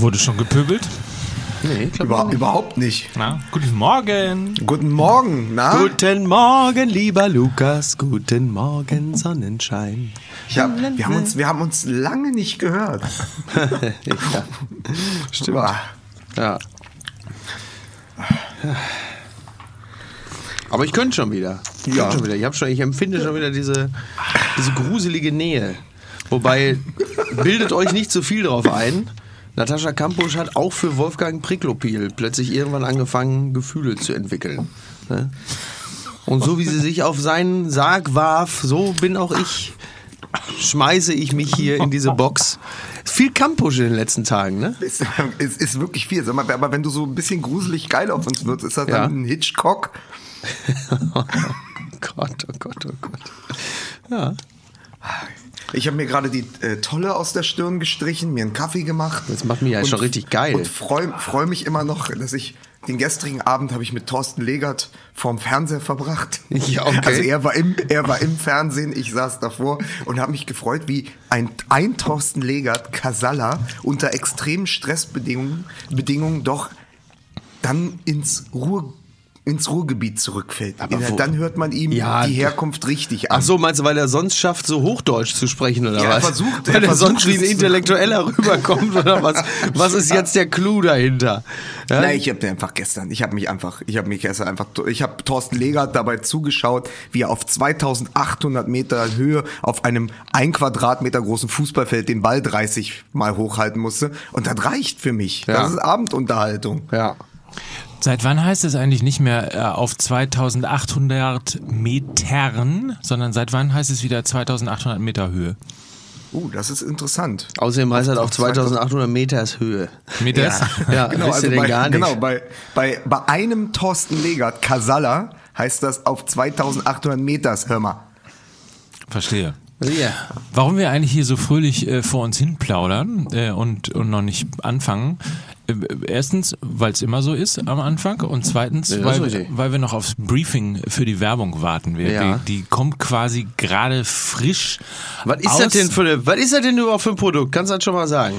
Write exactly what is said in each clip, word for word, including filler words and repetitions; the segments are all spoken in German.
Wurde schon gepöbelt? Nee, ich Über, nicht. Überhaupt nicht. Na, guten Morgen. Guten Morgen, na? Guten Morgen, lieber Lukas. Guten Morgen, Sonnenschein. Ich hab, wir, haben uns, wir haben uns lange nicht gehört. Ja. Stimmt. Boah. Ja. Aber ich könnte schon wieder. Ich, Ja. könnte schon wieder. ich, hab schon, ich empfinde schon wieder diese, diese gruselige Nähe. Wobei, bildet euch nicht so viel drauf ein. Natascha Kampusch hat auch für Wolfgang Priklopil plötzlich irgendwann angefangen, Gefühle zu entwickeln. Ne? Und so wie sie sich auf seinen Sarg warf, so bin auch ich, schmeiße ich mich hier in diese Box. Viel Kampusch in den letzten Tagen, ne? Es ist, ist wirklich viel. Sag mal, aber wenn du so ein bisschen gruselig geil auf uns wirst, ist das Ja. dann ein Hitchcock? Oh Gott, oh Gott, oh Gott. Ja. Ich habe mir gerade die äh, Tolle aus der Stirn gestrichen, mir einen Kaffee gemacht. Das macht mich ja schon richtig geil. Und freue freu mich immer noch, dass ich den gestrigen Abend habe ich mit Thorsten Legert vorm Fernseher verbracht. Ja, okay. Also er war im, er war im Fernsehen, ich saß davor und habe mich gefreut, wie ein, ein Thorsten Legert, Casalla, unter extremen Stressbedingungen Bedingungen doch dann ins Ruhr ins Ruhrgebiet zurückfällt. Aber In, wo- dann hört man ihm Ja, die Herkunft richtig an. Ach so, meinst du, weil er sonst schafft, so Hochdeutsch zu sprechen, oder Ja, er was? versucht- er weil er versucht sonst wie ein es zu- Intellektueller rüberkommt, oder was? Was ist jetzt der Clou dahinter? Ja? Nein, ich habe einfach gestern, ich habe mich einfach, ich habe mich gestern einfach, ich habe Thorsten Legert dabei zugeschaut, wie er auf zweitausendachthundert Meter Höhe auf einem ein Quadratmeter großen Fußballfeld den Ball dreißig Mal hochhalten musste. Und das reicht für mich. Ja. Das ist Abendunterhaltung. Ja. Seit wann heißt es eigentlich nicht mehr äh, auf zweitausendachthundert Metern, sondern seit wann heißt es wieder zweitausendachthundert Meter Höhe? Uh, das ist interessant. Außerdem heißt er auf auf zweitausendachthundert Meters Höhe. Meters? Ja, Genau, wisst ihr also denn bei, gar nicht. genau bei, bei, bei einem Thorsten Legert, Casalla, heißt das auf zweitausendachthundert Meters, hör mal. Verstehe. Ja. Warum wir eigentlich hier so fröhlich äh, vor uns hin plaudern äh, und, und noch nicht anfangen, äh, erstens, weil es immer so ist am Anfang und zweitens, Ja, das ist weil, richtig. weil wir noch aufs Briefing für die Werbung warten. Wir, Ja. die, die kommt quasi gerade frisch Was ist aus. das denn für eine, was ist das denn überhaupt für ein Produkt? Kannst du das schon mal sagen?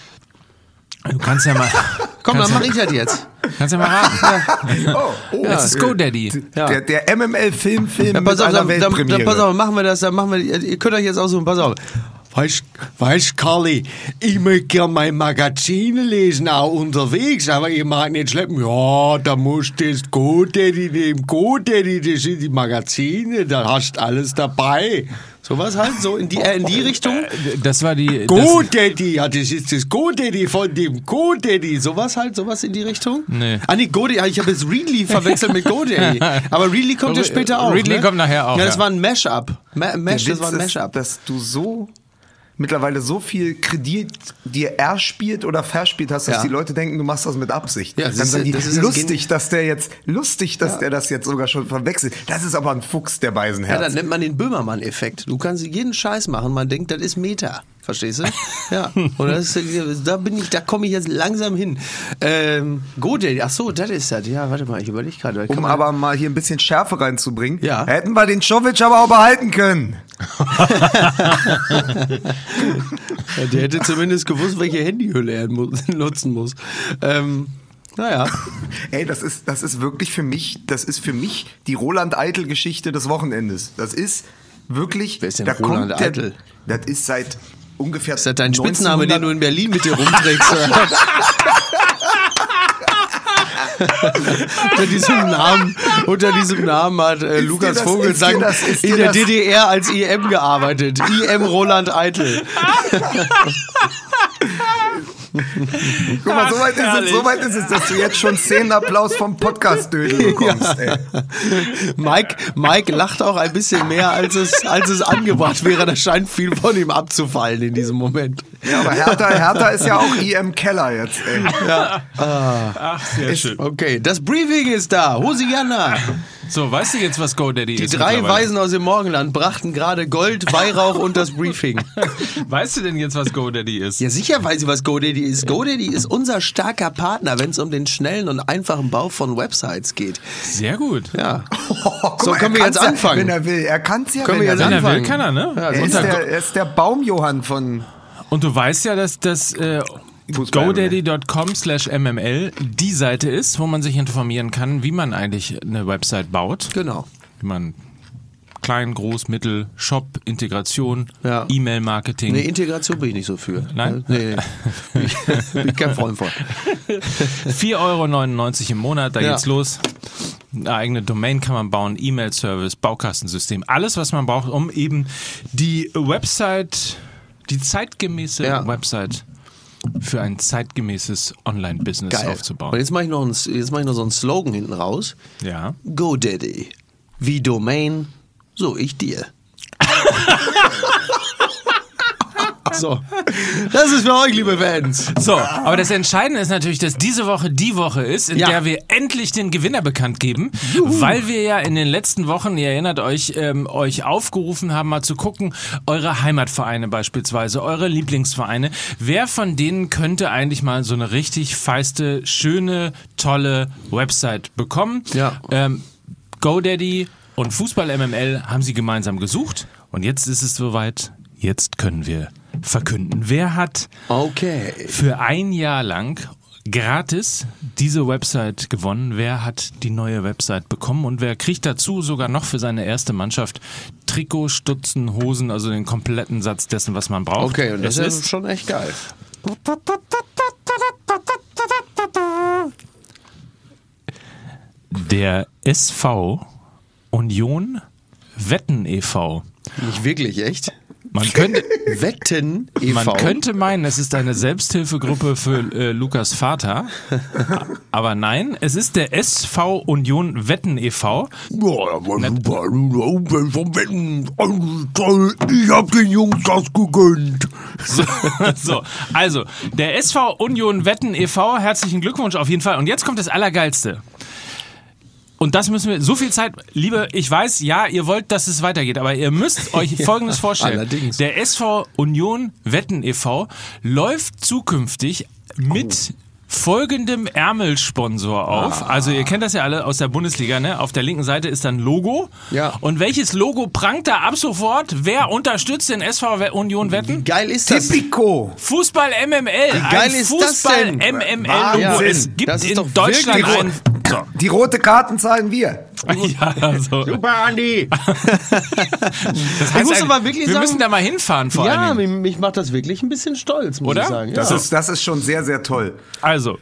Du kannst ja mal... Komm, kannst dann ja, mach ich das jetzt. Kannst ja mal raten. Oh, oh. Das ist GoDaddy. Ja. Der, der M M L-Filmfilm Ja, pass mit auf, einer dann, dann, dann Weltpremiere. pass auf, machen wir das, dann machen wir, ihr könnt euch jetzt aussuchen, pass auf. Weißt, weißt, Carly, ich möchte gerne meine Magazine lesen, auch unterwegs, aber ihr mag nicht schleppen. Ja, da musst du das GoDaddy nehmen. GoDaddy, das sind die Magazine, da hast du alles dabei. Sowas halt, so in die, äh, in die Richtung. Das war die... das, GoDaddy, ja, das ist das GoDaddy von dem GoDaddy. Sowas halt, sowas in die Richtung? Nee. Ah, nee, GoDaddy, ich habe jetzt Readly verwechselt mit GoDaddy. Aber Readly kommt ja später auch. Readly ne? kommt nachher auch, Ja, das ja. war ein Mashup. Ma Mash, Der das war ein Witz ist, Mashup. dass du so mittlerweile so viel Kredit dir erspielt oder verspielt hast, dass Ja. die Leute denken, du machst das mit Absicht. Ja, das Dann ist- sagen die, das ist das lustig, Gen- dass der jetzt, lustig, dass der das jetzt sogar schon verwechselt. Das ist aber ein Fuchs, der Ja, Beisenherz. dann nennt man den Böhmermann-Effekt. Du kannst jeden Scheiß machen, man denkt, das ist Meta. Verstehst du? Ja. Und das ist, da bin ich, da komme ich jetzt langsam hin. Ähm, GoDaddy, ach so, das ist das. Ja, warte mal, ich überlege gerade. Kann um man- aber mal hier ein bisschen Schärfe reinzubringen, Ja. hätten wir den Czovic aber auch behalten können. Ja, der hätte zumindest gewusst, welche Handyhülle er mu- nutzen muss. Ähm, naja. Ey, das ist, das ist wirklich für mich, das ist für mich die Roland-Eitel-Geschichte des Wochenendes. Das ist wirklich. Wer ist denn da Roland kommt der- Eitel? Das ist seit ungefähr. Ist das dein Spitzname, den du in Berlin mit dir rumträgst? unter diesem Namen, unter diesem Namen hat äh, Ist Lukas dir das- Vogelsang ist dir das- ist in dir der das- D D R als I M gearbeitet. I M Roland Eitel. Guck mal, so weit, Ach, ist es, herrlich. so weit ist es, dass du jetzt schon Szenenapplaus vom Podcast-Dödel bekommst. Ey. Mike, Mike lacht auch ein bisschen mehr, als es, als es angebracht wäre. Da scheint viel von ihm abzufallen in diesem Moment. Ja, aber Hertha, Hertha ist ja auch I M Keller jetzt. Ey. Ach, sehr schön. Okay, das Briefing ist da. Hosianna. So, weißt du jetzt, was GoDaddy Die ist? drei mittlerweile? Weisen aus dem Morgenland brachten gerade Gold, Weihrauch und das Briefing. Weißt du denn jetzt, was GoDaddy ist? Ja, sicher weiß ich, was GoDaddy ist. GoDaddy ist unser starker Partner, wenn es um den schnellen und einfachen Bau von Websites geht. Sehr gut. Ja. Oh, guck So, mal, können er wir jetzt kann's anfangen? Ja, wenn er will. Er kann es ja, Können wenn wir er jetzt will. Wenn er will, anfangen. kann er, ne? Ja, Er ist, Unter- der, er ist der Baumjohann von... Und du weißt ja, dass das äh, GoDaddy Punkt com slash M M L die Seite ist, wo man sich informieren kann, wie man eigentlich eine Website baut. Genau. Wie man klein, groß, mittel, Shop, Integration, ja. E-Mail-Marketing. Nee, Integration bin ich nicht so für. Nein? Nee, bin ich, bin ich kein Freund von. vier Euro neunundneunzig im Monat, da ja. geht's los. Eine eigene Domain kann man bauen, E-Mail-Service, Baukastensystem, alles, was man braucht, um eben die Website, die zeitgemäße ja. Website für ein zeitgemäßes Online-Business Geil. aufzubauen. Und jetzt mache ich noch einen, jetzt mache ich noch so einen Slogan hinten raus. Ja. GoDaddy. Wie Domain, so ich dir. So, das ist für euch, liebe Fans. So, aber das Entscheidende ist natürlich, dass diese Woche die Woche ist, in ja. der wir endlich den Gewinner bekannt geben, Juhu. Weil wir ja in den letzten Wochen, ihr erinnert euch, ähm, euch aufgerufen haben, mal zu gucken, eure Heimatvereine beispielsweise, eure Lieblingsvereine, wer von denen könnte eigentlich mal so eine richtig feiste, schöne, tolle Website bekommen. Ja. Ähm, GoDaddy und Fußball M M L haben sie gemeinsam gesucht und jetzt ist es soweit, jetzt können wir verkünden. Wer hat okay. für ein Jahr lang gratis diese Website gewonnen? Wer hat die neue Website bekommen? Und wer kriegt dazu sogar noch für seine erste Mannschaft Trikot, Stutzen, Hosen, also den kompletten Satz dessen, was man braucht? Okay, und das es ist, ist schon echt geil. Der S V Union Wetten e V. Nicht wirklich, echt? Man könnte, Wetten e V. Man könnte meinen, es ist eine Selbsthilfegruppe für äh, Lukas Vater. Aber nein, es ist der S V Union Wetten e V. Boah, das war super. Vom Wetten. Toll. Ich hab den Jungs das gegönnt. So, so, also, der S V Union Wetten e V, herzlichen Glückwunsch auf jeden Fall. Und jetzt kommt das Allergeilste. Und das müssen wir, so viel Zeit, liebe, ich weiß, ja, ihr wollt, dass es weitergeht, aber ihr müsst euch Folgendes vorstellen. Allerdings. Der S V Union Wetten e V läuft zukünftig mit folgendem Ärmelsponsor auf. Ah. Also ihr kennt das ja alle aus der Bundesliga, ne? Auf der linken Seite ist dann Logo. Ja. Und welches Logo prangt da ab sofort? Wer unterstützt den S V Union Wetten? Wie geil ist das? Tipico. Fußball M M L. Wie geil ein ist Fußball das denn? M M L Logo. Wahnsinn. Es gibt Das ist in doch Deutschland wirklich ein... So. Die rote Karten zahlen wir. Ja, so. Super, Andi. Das heißt, Ich muss aber wirklich wir sagen, müssen da mal hinfahren vor ja, allen mich, Dingen. mich macht das wirklich ein bisschen stolz, muss Oder? ich sagen. Das, ja. ist, das ist schon sehr, sehr toll. Also,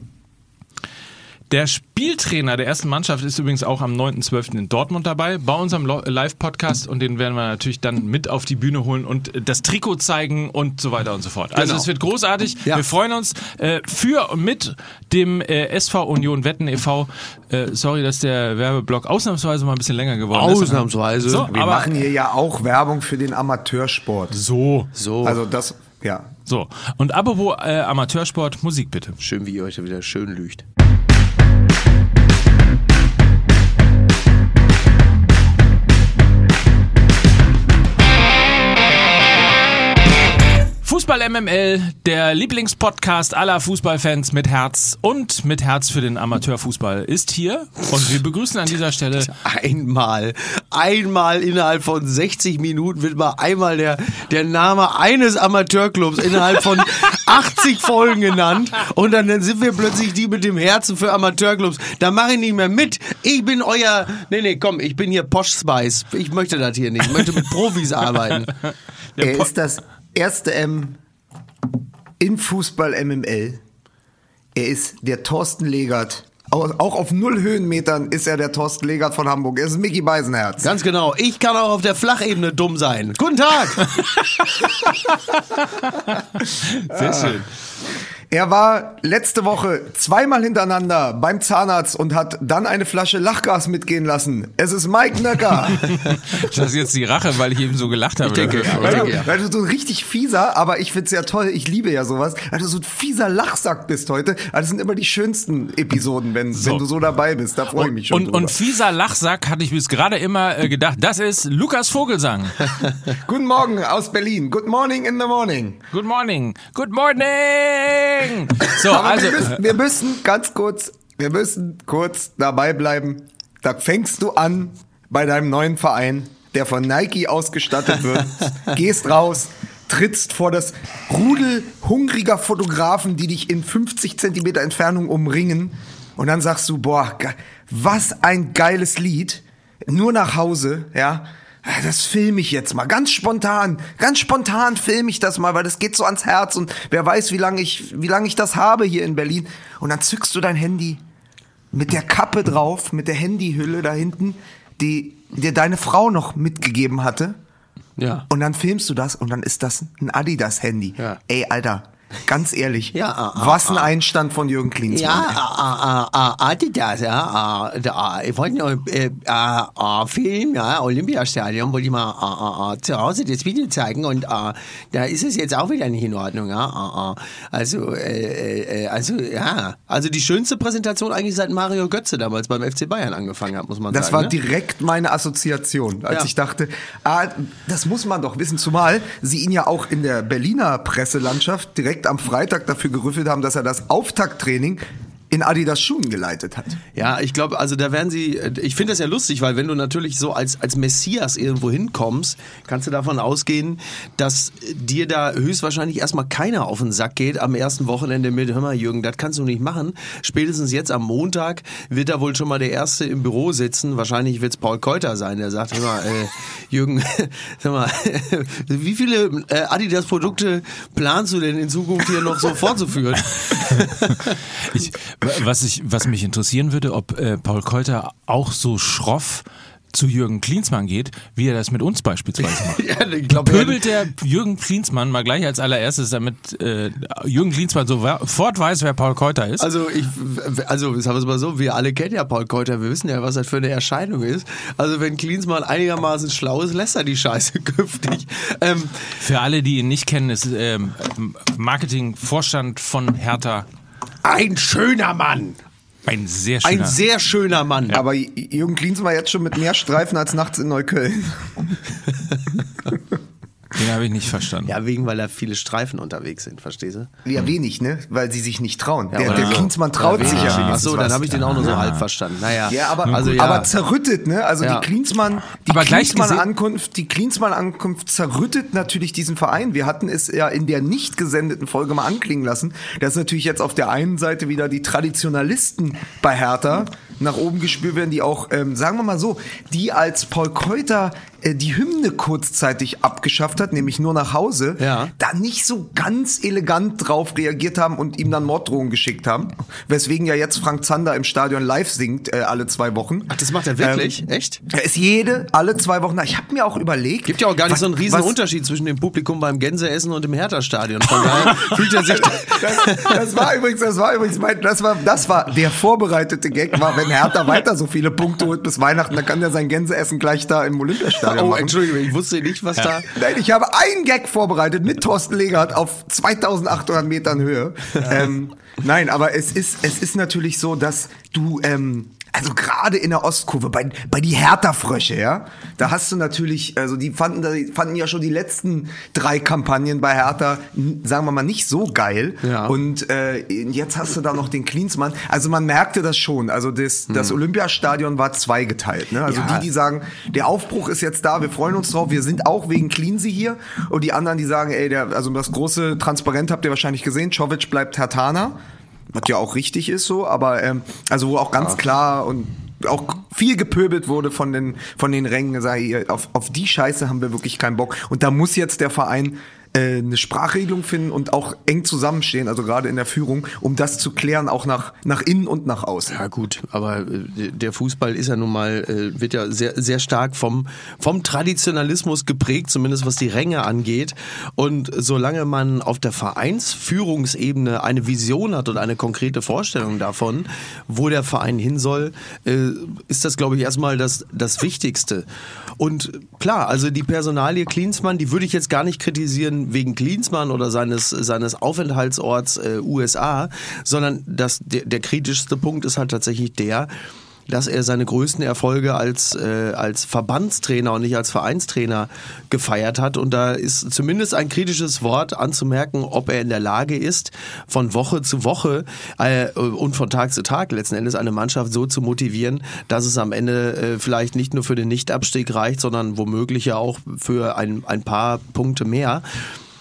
der Spieltrainer der ersten Mannschaft ist übrigens auch am neunten zwölften in Dortmund dabei, bei unserem Live-Podcast, und den werden wir natürlich dann mit auf die Bühne holen und das Trikot zeigen und so weiter und so fort. Also Genau. es wird großartig. Ja. Wir freuen uns äh, für und mit dem äh, S V Union Wetten e V. Äh, sorry, dass der Werbeblock ausnahmsweise mal ein bisschen länger geworden ist. Ausnahmsweise. So, Wir aber machen hier ja auch Werbung für den Amateursport. so. So, Also das, ja. So. Und apropos äh, Amateursport, Musik bitte. schön, wie ihr euch da wieder schön lügt. Fußball M M L, der Lieblingspodcast aller Fußballfans mit Herz und mit Herz für den Amateurfußball ist hier, und wir begrüßen an dieser Stelle Einmal, einmal innerhalb von sechzig Minuten wird mal einmal der, der Name eines Amateurclubs innerhalb von achtzig Folgen genannt, und dann, dann sind wir plötzlich die mit dem Herzen für Amateurclubs. Da mache ich nicht mehr mit. Ich bin euer, nee, nee, komm, ich bin hier Posh Spice. Ich möchte das hier nicht. Ich möchte mit Profis arbeiten. Er ist das erste M in Fußball M M L. Er ist der Thorsten Legert. Auch, auch auf null Höhenmetern ist er der Thorsten Legert von Hamburg. Er ist Micky Beisenherz. Ganz genau. Ich kann auch auf der Flachebene dumm sein. Guten Tag. sehr schön. Er war letzte Woche zweimal hintereinander beim Zahnarzt und hat dann eine Flasche Lachgas mitgehen lassen. Es ist Mike Nöcker. Das ist jetzt die Rache, weil ich eben so gelacht habe. Ich denke, dafür. ja. Weil Ja, du, ja. weil du so ein richtig fieser, aber ich find's ja toll, ich liebe ja sowas, weil du so ein fieser Lachsack bist heute. Also das sind immer die schönsten Episoden, wenn, So. wenn du so dabei bist. Da freue ich mich schon Und, drüber. und fieser Lachsack hatte ich bis gerade immer äh, gedacht, das ist Lukas Vogelsang. Guten Morgen aus Berlin. Good morning in the morning. Good morning. Good morning. So, Aber also, wir, müssen, wir müssen ganz kurz, wir müssen kurz dabei bleiben. Da fängst du an bei deinem neuen Verein, der von Nike ausgestattet wird. Gehst raus, trittst vor das Rudel hungriger Fotografen, die dich in fünfzig Zentimeter Entfernung umringen und dann sagst du, boah, ge- was ein geiles Lied, nur nach Hause, ja, das filme ich jetzt mal, ganz spontan, ganz spontan filme ich das mal, weil das geht so ans Herz und wer weiß, wie lange ich, wie lange ich das habe hier in Berlin und dann zückst du dein Handy mit der Kappe drauf, mit der Handyhülle da hinten, die dir deine Frau noch mitgegeben hatte. Ja. Und dann filmst du das und dann ist das ein Adidas-Handy. Ja. Ey, Alter, ganz ehrlich, Ja, ah, ah, was ein Einstand von Jürgen Klinsmann. Ja, ah, ah, ah, Adidas, ja, ah, da, ich wollte noch, äh, ah, ah, Film, ja, Olympiastadion, wollte ich mal ah, ah, ah, zu Hause das Video zeigen und ah, da ist es jetzt auch wieder nicht in Ordnung, ja, ah, ah. Also, äh, äh, also, ja, also die schönste Präsentation eigentlich seit Mario Götze damals beim F C Bayern angefangen hat, muss man Das sagen. war ne? direkt meine Assoziation, als Ja. ich dachte, ah, das muss man doch wissen, zumal sie ihn ja auch in der Berliner Presselandschaft direkt am Freitag dafür gerüffelt haben, dass er das Auftakttraining in Adidas Schuhen geleitet hat. Ja, ich glaube, also da werden sie, ich finde das ja lustig, weil wenn du natürlich so als, als Messias irgendwo hinkommst, kannst du davon ausgehen, dass dir da höchstwahrscheinlich erstmal keiner auf den Sack geht am ersten Wochenende mit, hör mal Jürgen, das kannst du nicht machen. Spätestens jetzt am Montag wird da wohl schon mal der Erste im Büro sitzen, wahrscheinlich wird es Paul Keuter sein, der sagt, hör mal, äh, Jürgen, sag mal, wie viele äh, Adidas-Produkte planst du denn in Zukunft hier noch so fortzuführen? Ich, was, ich, was mich interessieren würde, ob äh, Paul Keuter auch so schroff zu Jürgen Klinsmann geht, wie er das mit uns beispielsweise macht. Ja, ich glaub, Pöbelt der Jürgen Klinsmann mal gleich als allererstes, damit äh, Jürgen Klinsmann sofort weiß, wer Paul Keuter ist? Also ich, also sagen wir es mal so, wir alle kennen ja Paul Keuter, wir wissen ja, was das für eine Erscheinung ist. Also wenn Klinsmann einigermaßen schlau ist, lässt er die Scheiße künftig. Ähm, Für alle, die ihn nicht kennen, ist ähm, Marketingvorstand von Hertha ein schöner Mann. ein sehr schöner. Ein sehr schöner Mann. Aber Jürgen Klinsmann war jetzt schon mit mehr Streifen als nachts in Neukölln. Den habe ich nicht verstanden. Ja, wegen, weil da viele Streifen unterwegs sind, verstehst du? Ja, wenig, ne? Weil sie sich nicht trauen. Ja, der oder der so. Klinsmann traut sich ja Ach wenigstens so, dann was. habe ich den auch nur so halb verstanden. Naja. Ja, aber, also, ja. aber zerrüttet, ne? Also Ja. die Klinsmann, die Aber gleich Klinsmann-Ankunft, die Klinsmann-Ankunft zerrüttet natürlich diesen Verein. Wir hatten es ja in der nicht gesendeten Folge mal anklingen lassen, dass natürlich jetzt auf der einen Seite wieder die Traditionalisten bei Hertha nach oben gespürt werden, die auch, ähm, sagen wir mal so, die als Paul Keuter äh, die Hymne kurzzeitig abgeschafft hat, nämlich nur nach Hause, Ja. da nicht so ganz elegant drauf reagiert haben und ihm dann Morddrohungen geschickt haben. Weswegen ja jetzt Frank Zander im Stadion live singt, äh, alle zwei Wochen. Ach, das macht er wirklich? Ähm, Echt? Er ist jede, alle zwei Wochen da. Ich habe mir auch überlegt. Gibt ja auch gar nicht was- so einen riesen was- Unterschied zwischen dem Publikum beim Gänseessen und dem Hertha-Stadion. Von daher fühlt er sich... Das, das war übrigens, das war übrigens mein, das war, das war der vorbereitete Gag, war, wenn Hertha weiter so viele Punkte holt bis Weihnachten, dann kann er sein Gänseessen gleich da im Olympiastadion Oh, machen. Entschuldigung, ich wusste nicht, was da... Nein, ich habe einen Gag vorbereitet mit Thorsten Legert auf zweitausendachthundert Metern Höhe. Ähm, nein, aber es ist, es ist natürlich so, dass du, ähm, also gerade in der Ostkurve, bei, bei die Hertha-Frösche, ja, da hast du natürlich, also die fanden, die fanden ja schon die letzten drei Kampagnen bei Hertha, n- sagen wir mal, nicht so geil. Ja. Und äh, jetzt hast du da noch den Klinsmann. Also man merkte das schon. Also das, das Olympiastadion war zweigeteilt. Ne? Also Ja. die, die sagen, der Aufbruch ist jetzt da, wir freuen uns drauf, wir sind auch wegen Cleansy hier. Und die anderen, die sagen, ey, der, also das große Transparent habt ihr wahrscheinlich gesehen, Czovic bleibt Hertaner. Was ja auch richtig ist so, aber ähm, also wo auch ganz klar und auch viel gepöbelt wurde von den von den Rängen, sag ich, auf, auf die Scheiße haben wir wirklich keinen Bock. Und da muss jetzt der Verein äh, eine Sprachregelung finden und auch eng zusammenstehen, also gerade in der Führung, um das zu klären, auch nach nach innen und nach außen. Ja gut, aber äh, der Fußball ist ja nun mal, äh, wird ja sehr, sehr stark vom, vom Traditionalismus geprägt, zumindest was die Ränge angeht. Und solange man auf der Vereinsführungsebene eine Vision hat und eine konkrete Vorstellung davon, wo der Verein hin soll, äh, ist das, glaube ich, erstmal das, das Wichtigste. Und klar, also die Personalie Klinsmann, die würde ich jetzt gar nicht kritisieren wegen Klinsmann oder seines, seines Aufenthaltsorts äh, U S A, sondern das, der, der kritischste Punkt ist halt tatsächlich der, dass er seine größten Erfolge als, äh, als Verbandstrainer und nicht als Vereinstrainer gefeiert hat. Und da ist zumindest ein kritisches Wort anzumerken, ob er in der Lage ist, von Woche zu Woche äh, und von Tag zu Tag letzten Endes eine Mannschaft so zu motivieren, dass es am Ende äh, vielleicht nicht nur für den Nichtabstieg reicht, sondern womöglich ja auch für ein, ein paar Punkte mehr.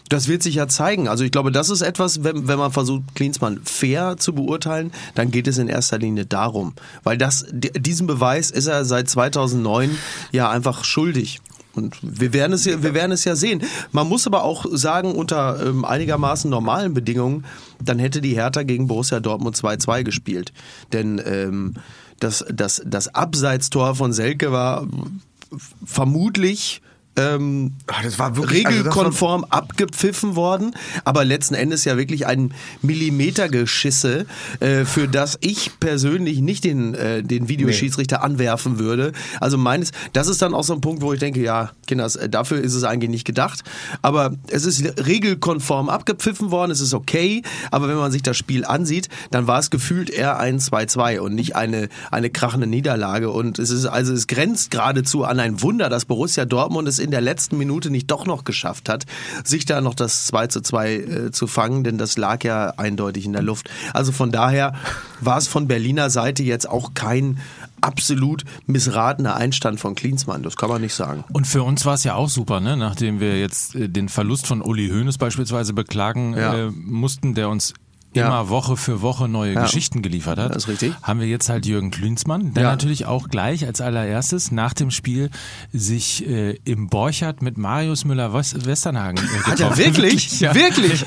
Das wird sich ja zeigen. Also ich glaube, das ist etwas, wenn, wenn man versucht, Klinsmann fair zu beurteilen, dann geht es in erster Linie darum. Weil das, diesen Beweis ist er seit zweitausendneun ja einfach schuldig. Und wir werden es ja, wir werden es ja sehen. Man muss aber auch sagen, unter ähm, einigermaßen normalen Bedingungen, dann hätte die Hertha gegen Borussia Dortmund zwei zwei gespielt. Denn ähm, das, das, das Abseitstor von Selke war vermutlich Ähm, Ach, das war wirklich, regelkonform also das war abgepfiffen worden, aber letzten Endes ja wirklich ein Millimetergeschisse, äh, für das ich persönlich nicht den, äh, den Videoschiedsrichter nee. anwerfen würde. Also meines, das ist dann auch so ein Punkt, wo ich denke, ja, Kinders, dafür ist es eigentlich nicht gedacht, aber es ist regelkonform abgepfiffen worden, es ist okay, aber wenn man sich das Spiel ansieht, dann war es gefühlt eher ein zwei zwei und nicht eine, eine krachende Niederlage und es ist, also es grenzt geradezu an ein Wunder, dass Borussia Dortmund es in der letzten Minute nicht doch noch geschafft hat, sich da noch das zwei zu zwei äh, zu fangen, denn das lag ja eindeutig in der Luft. Also von daher war es von Berliner Seite jetzt auch kein absolut missratener Einstand von Klinsmann, das kann man nicht sagen. Und für uns war es ja auch super, ne? Nachdem wir jetzt äh, den Verlust von Uli Hoeneß beispielsweise beklagen ja. äh, mussten, der uns immer ja. Woche für Woche neue ja. Geschichten geliefert hat, das ist richtig. Haben wir jetzt halt Jürgen Klinsmann, der ja. natürlich auch gleich als allererstes nach dem Spiel sich äh, im Borchardt mit Marius Müller-Westernhagen äh, Hat er wirklich? Ja. Wirklich?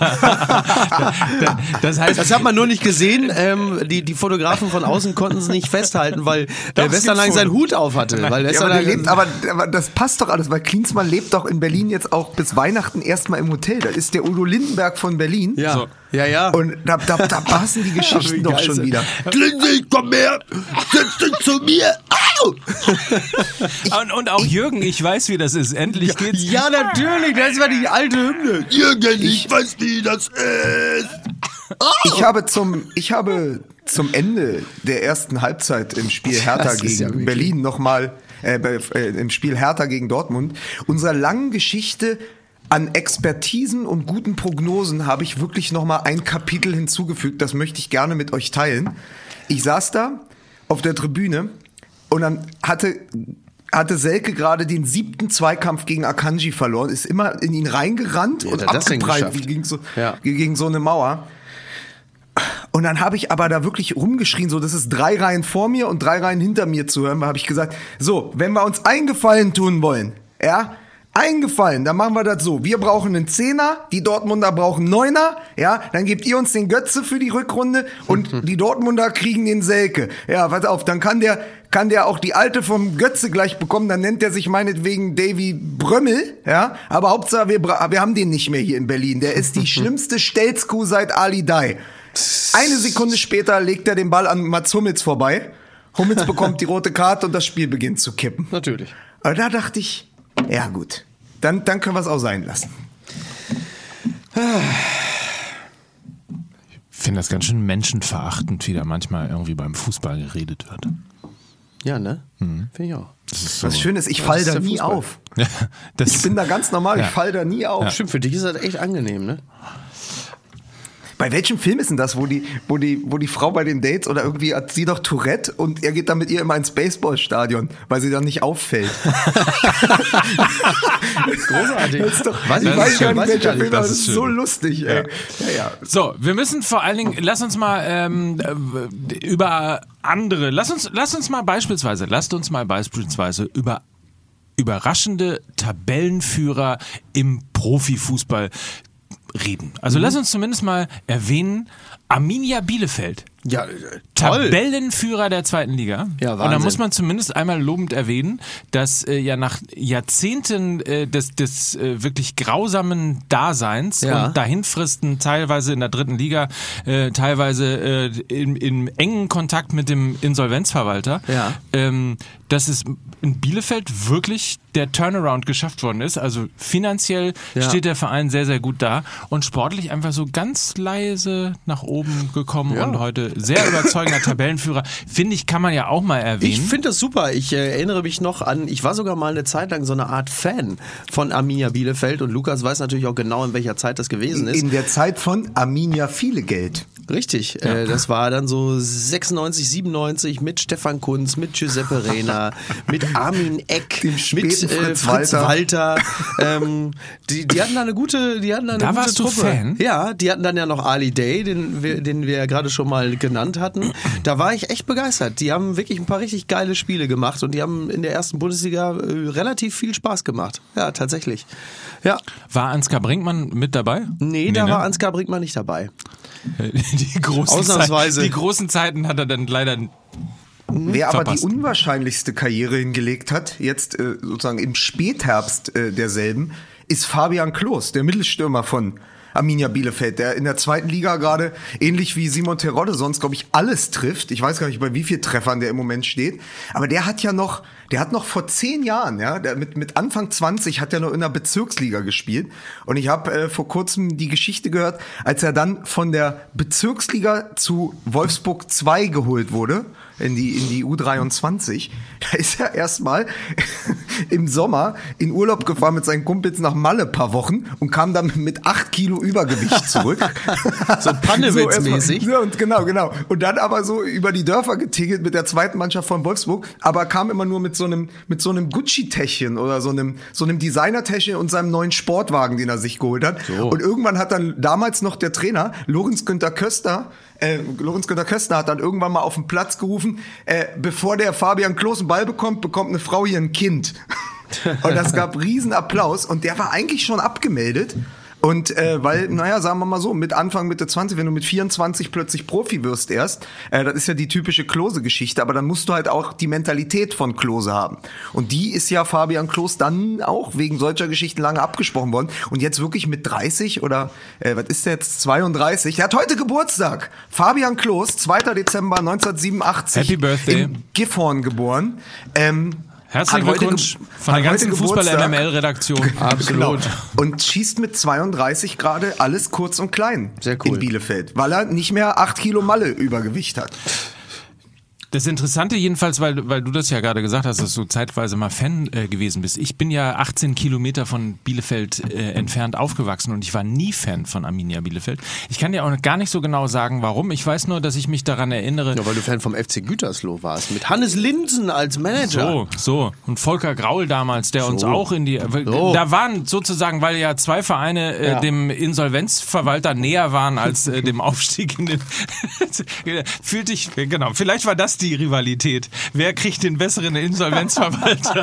das heißt, das hat man nur nicht gesehen, ähm, die, die Fotografen von außen konnten es nicht festhalten, weil der Westernhagen seinen Hut auf hatte. Weil ja, aber, lebt, aber, aber das passt doch alles, weil Klinsmann lebt doch in Berlin jetzt auch bis Weihnachten erstmal im Hotel. Da ist der Udo Lindenberg von Berlin. Ja, so. ja, ja. Und da, da, da passen die Geschichten doch schon wieder. Klinsi, komm her, setz dich zu mir. Au! und, und auch Jürgen, ich weiß, wie das ist. Endlich geht's. Ja, natürlich, das war die alte Hymne. Jürgen, ich, ich weiß, wie das ist. Oh. Ich habe zum, ich habe zum Ende der ersten Halbzeit im Spiel Hertha gegen ja Berlin nochmal, äh, äh, im Spiel Hertha gegen Dortmund, unserer langen Geschichte an Expertisen und guten Prognosen habe ich wirklich nochmal ein Kapitel hinzugefügt, das möchte ich gerne mit euch teilen. Ich saß da auf der Tribüne und dann hatte, hatte Selke gerade den siebten Zweikampf gegen Akanji verloren, ist immer in ihn reingerannt ja, und abgeprallt wie gegen so, ja. gegen so eine Mauer. Und dann habe ich aber da wirklich rumgeschrien, so das ist drei Reihen vor mir und drei Reihen hinter mir zu hören, da habe ich gesagt, so, wenn wir uns einen Gefallen tun wollen, ja, eingefallen, dann machen wir das so. Wir brauchen einen Zehner, die Dortmunder brauchen einen Neuner, ja, dann gebt ihr uns den Götze für die Rückrunde und die Dortmunder kriegen den Selke. Ja, pass auf, dann kann der, kann der auch die alte vom Götze gleich bekommen, dann nennt er sich meinetwegen Davy Brömmel, ja, aber Hauptsache wir, wir haben den nicht mehr hier in Berlin. Der ist die schlimmste Stelzkuh seit Ali Dai. Eine Sekunde später legt er den Ball an Mats Hummels vorbei. Hummels bekommt die rote Karte und das Spiel beginnt zu kippen. Natürlich. Aber da dachte ich, ja gut, dann, dann können wir es auch sein lassen. Ich finde das ganz schön menschenverachtend, wie da manchmal irgendwie beim Fußball geredet wird. Ja, ne? Mhm. Finde ich auch. So. Was schön ist, ich falle da nie Fußball. auf. Ja, das ich bin da ganz normal, ja. Ich falle da nie auf. Ja. Stimmt, für dich ist das echt angenehm, ne? Bei welchem Film ist denn das, wo die, wo die, wo die Frau bei den Dates oder irgendwie hat sie doch Tourette und er geht dann mit ihr immer ins Baseballstadion, weil sie dann nicht auffällt. Großartig. Das ist doch, weiß ich ich weiß gar nicht, welcher Film, das das ist, ist so lustig, ey. Ja. Ja, ja. So, wir müssen vor allen Dingen, lass uns mal ähm, über andere, lass uns, lass uns mal beispielsweise, lasst uns mal beispielsweise über überraschende Tabellenführer im Profifußball reden. Also mhm. lass uns zumindest mal erwähnen, Arminia Bielefeld. Ja, toll. Tabellenführer der zweiten Liga. Ja, Wahnsinn. Und da muss man zumindest einmal lobend erwähnen, dass äh, ja nach Jahrzehnten äh, des, des äh, wirklich grausamen Daseins ja. und Dahinfristen, teilweise in der dritten Liga, äh, teilweise äh, in, in engen Kontakt mit dem Insolvenzverwalter, ja. ähm, dass es in Bielefeld wirklich der Turnaround geschafft worden ist. Also finanziell ja. steht der Verein sehr, sehr gut da und sportlich einfach so ganz leise nach oben oben gekommen Ja. und heute sehr überzeugender Tabellenführer. Finde ich, kann man ja auch mal erwähnen. Ich finde das super. Ich äh, erinnere mich noch an, ich war sogar mal eine Zeit lang so eine Art Fan von Arminia Bielefeld und Lukas weiß natürlich auch genau, in welcher Zeit das gewesen ist. In der Zeit von Arminia viele Geld. Richtig, ja. äh, das war dann so sechsundneunzig, siebenundneunzig mit Stefan Kunz, mit Giuseppe Rehner, mit Armin Eck, Dem mit späten äh, Fritz Fritz Walter. Walter. ähm, die, die hatten da eine gute, die hatten da eine Da gute warst du Truppe. Fan? Ja, die hatten dann ja noch Ali Day, den wir, den wir ja gerade schon mal genannt hatten. Da war ich echt begeistert. Die haben wirklich ein paar richtig geile Spiele gemacht und die haben in der ersten Bundesliga äh, relativ viel Spaß gemacht. Ja, tatsächlich. Ja. War Ansgar Brinkmann mit dabei? Nee, da ne? war Ansgar Brinkmann nicht dabei. Die großen Ausnahmsweise. Zeiten, die großen Zeiten hat er dann leider. Wer aber verpasst. die unwahrscheinlichste Karriere hingelegt hat, jetzt äh, sozusagen im Spätherbst äh, derselben, ist Fabian Klos, der Mittelstürmer von Arminia Bielefeld, der in der zweiten Liga gerade, ähnlich wie Simon Terodde, sonst, glaube ich, alles trifft. Ich weiß gar nicht, bei wie viel Treffern der im Moment steht. Aber der hat ja noch, der hat noch vor zehn Jahren, ja, der mit, mit Anfang zwanzig hat er noch in der Bezirksliga gespielt. Und ich habe äh, vor kurzem die Geschichte gehört, als er dann von der Bezirksliga zu Wolfsburg zwei geholt wurde, in die, in die U dreiundzwanzig. Da ist er erstmal im Sommer in Urlaub gefahren mit seinen Kumpels nach Malle paar Wochen und kam dann mit acht Kilo Übergewicht zurück. So Pannewitz-mäßig. So, und genau, genau. Und dann aber so über die Dörfer getingelt mit der zweiten Mannschaft von Wolfsburg, aber kam immer nur mit so einem, mit so einem Gucci-Täschchen oder so einem, so einem Designer-Täschchen und seinem neuen Sportwagen, den er sich geholt hat. So. Und irgendwann hat dann damals noch der Trainer, Lorenz Günther Köster, Äh, Lorenz Günther Köstner hat dann irgendwann mal auf den Platz gerufen, äh, bevor der Fabian Klos einen Ball bekommt, bekommt eine Frau hier ein Kind. Und das gab riesen Applaus und der war eigentlich schon abgemeldet. Und äh, weil, naja, sagen wir mal so, mit Anfang, Mitte zwanzig, wenn du mit vierundzwanzig plötzlich Profi wirst erst, äh, das ist ja die typische Klose-Geschichte, aber dann musst du halt auch die Mentalität von Klose haben. Und die ist ja Fabian Klos dann auch wegen solcher Geschichten lange abgesprochen worden. Und jetzt wirklich mit dreißig oder, äh, was ist der jetzt, zweiunddreißig, der hat heute Geburtstag. Fabian Klos, zweiter Dezember neunzehnhundertsiebenundachtzig. Happy Birthday. In Gifhorn geboren. Ähm, Herzlichen Hat heute Glückwunsch ge- von der hat ganzen heute Geburtstag. Fußball-M M L-Redaktion. Absolut. Genau. Und schießt mit zweiunddreißig gerade alles kurz und klein Sehr cool. in Bielefeld, weil er nicht mehr acht Kilo Malle Übergewicht hat. Das Interessante jedenfalls, weil, weil du das ja gerade gesagt hast, dass du zeitweise mal Fan äh, gewesen bist. Ich bin ja achtzehn Kilometer von Bielefeld äh, entfernt aufgewachsen und ich war nie Fan von Arminia Bielefeld. Ich kann dir auch gar nicht so genau sagen, warum. Ich weiß nur, dass ich mich daran erinnere. Ja, weil du Fan vom F C Gütersloh warst. Mit Hannes Linsen als Manager. So, so. Und Volker Graul damals, der uns So. auch in die... So. Da waren sozusagen, weil ja zwei Vereine äh, Ja. dem Insolvenzverwalter näher waren als äh, dem Aufstieg in den... Fühlte ich... Genau, vielleicht war das die Rivalität. Wer kriegt den besseren Insolvenzverwalter?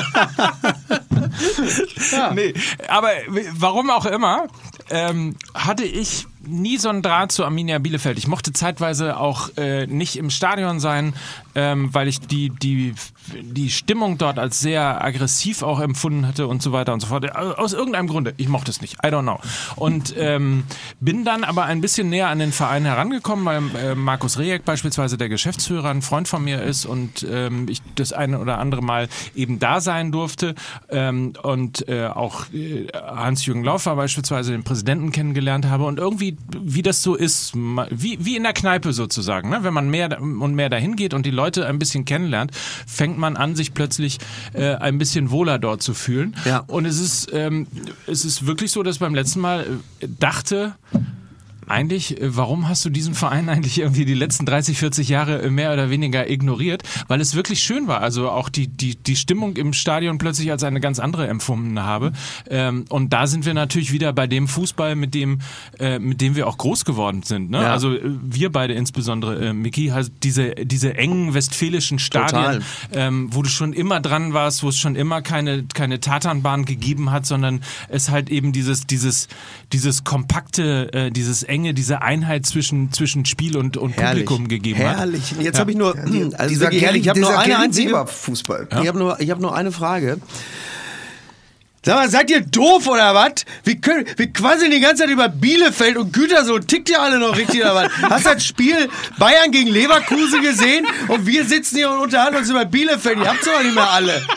Ja. Nee, aber warum auch immer, ähm, hatte ich nie so einen Draht zu Arminia Bielefeld. Ich mochte zeitweise auch äh, nicht im Stadion sein, ähm, weil ich die, die, die Stimmung dort als sehr aggressiv auch empfunden hatte und so weiter und so fort. Aus irgendeinem Grunde. Ich mochte es nicht. I don't know. Und ähm, bin dann aber ein bisschen näher an den Verein herangekommen, weil äh, Markus Rejek beispielsweise der Geschäftsführer ein Freund von mir ist und ähm, ich das eine oder andere Mal eben da sein durfte. Ähm, und äh, auch äh, Hans-Jürgen Laufer beispielsweise, den Präsidenten, kennengelernt habe und irgendwie, wie das so ist, wie, wie in der Kneipe sozusagen, ne? Wenn man mehr und mehr dahin geht und die Leute ein bisschen kennenlernt, fängt man an, sich plötzlich äh, ein bisschen wohler dort zu fühlen. Ja. Und es ist, ähm, es ist wirklich so, dass ich beim letzten Mal äh, dachte, eigentlich, äh, warum hast du diesen Verein eigentlich irgendwie die letzten dreißig, vierzig Jahre äh, mehr oder weniger ignoriert? Weil es wirklich schön war. Also auch die, die, die Stimmung im Stadion plötzlich als eine ganz andere empfunden habe. Ähm, und da sind wir natürlich wieder bei dem Fußball, mit dem, äh, mit dem wir auch groß geworden sind. Ne? Ja. Also äh, wir beide insbesondere, äh, Micky, halt diese, diese engen westfälischen Stadien, ähm, wo du schon immer dran warst, wo es schon immer keine, keine Tatanbahn gegeben hat, sondern es halt eben dieses, dieses, dieses kompakte, äh, dieses enge, diese Einheit zwischen, zwischen Spiel und, und Publikum gegeben hat. Herrlich. Jetzt Ja. habe ich nur, Die, also dieser wirklich ehrlich, ich habe dieser nur eine Gary einzige, Weber Fußball. ich habe nur, ich habe nur eine Frage. Sag mal, seid ihr doof oder was? Wir, können, wir quasseln die ganze Zeit über Bielefeld und Gütersloh. Tickt ihr alle noch richtig oder was? Hast du das Spiel Bayern gegen Leverkusen gesehen? Und wir sitzen hier und unterhalten uns über Bielefeld. Ihr habt's doch nicht mehr alle.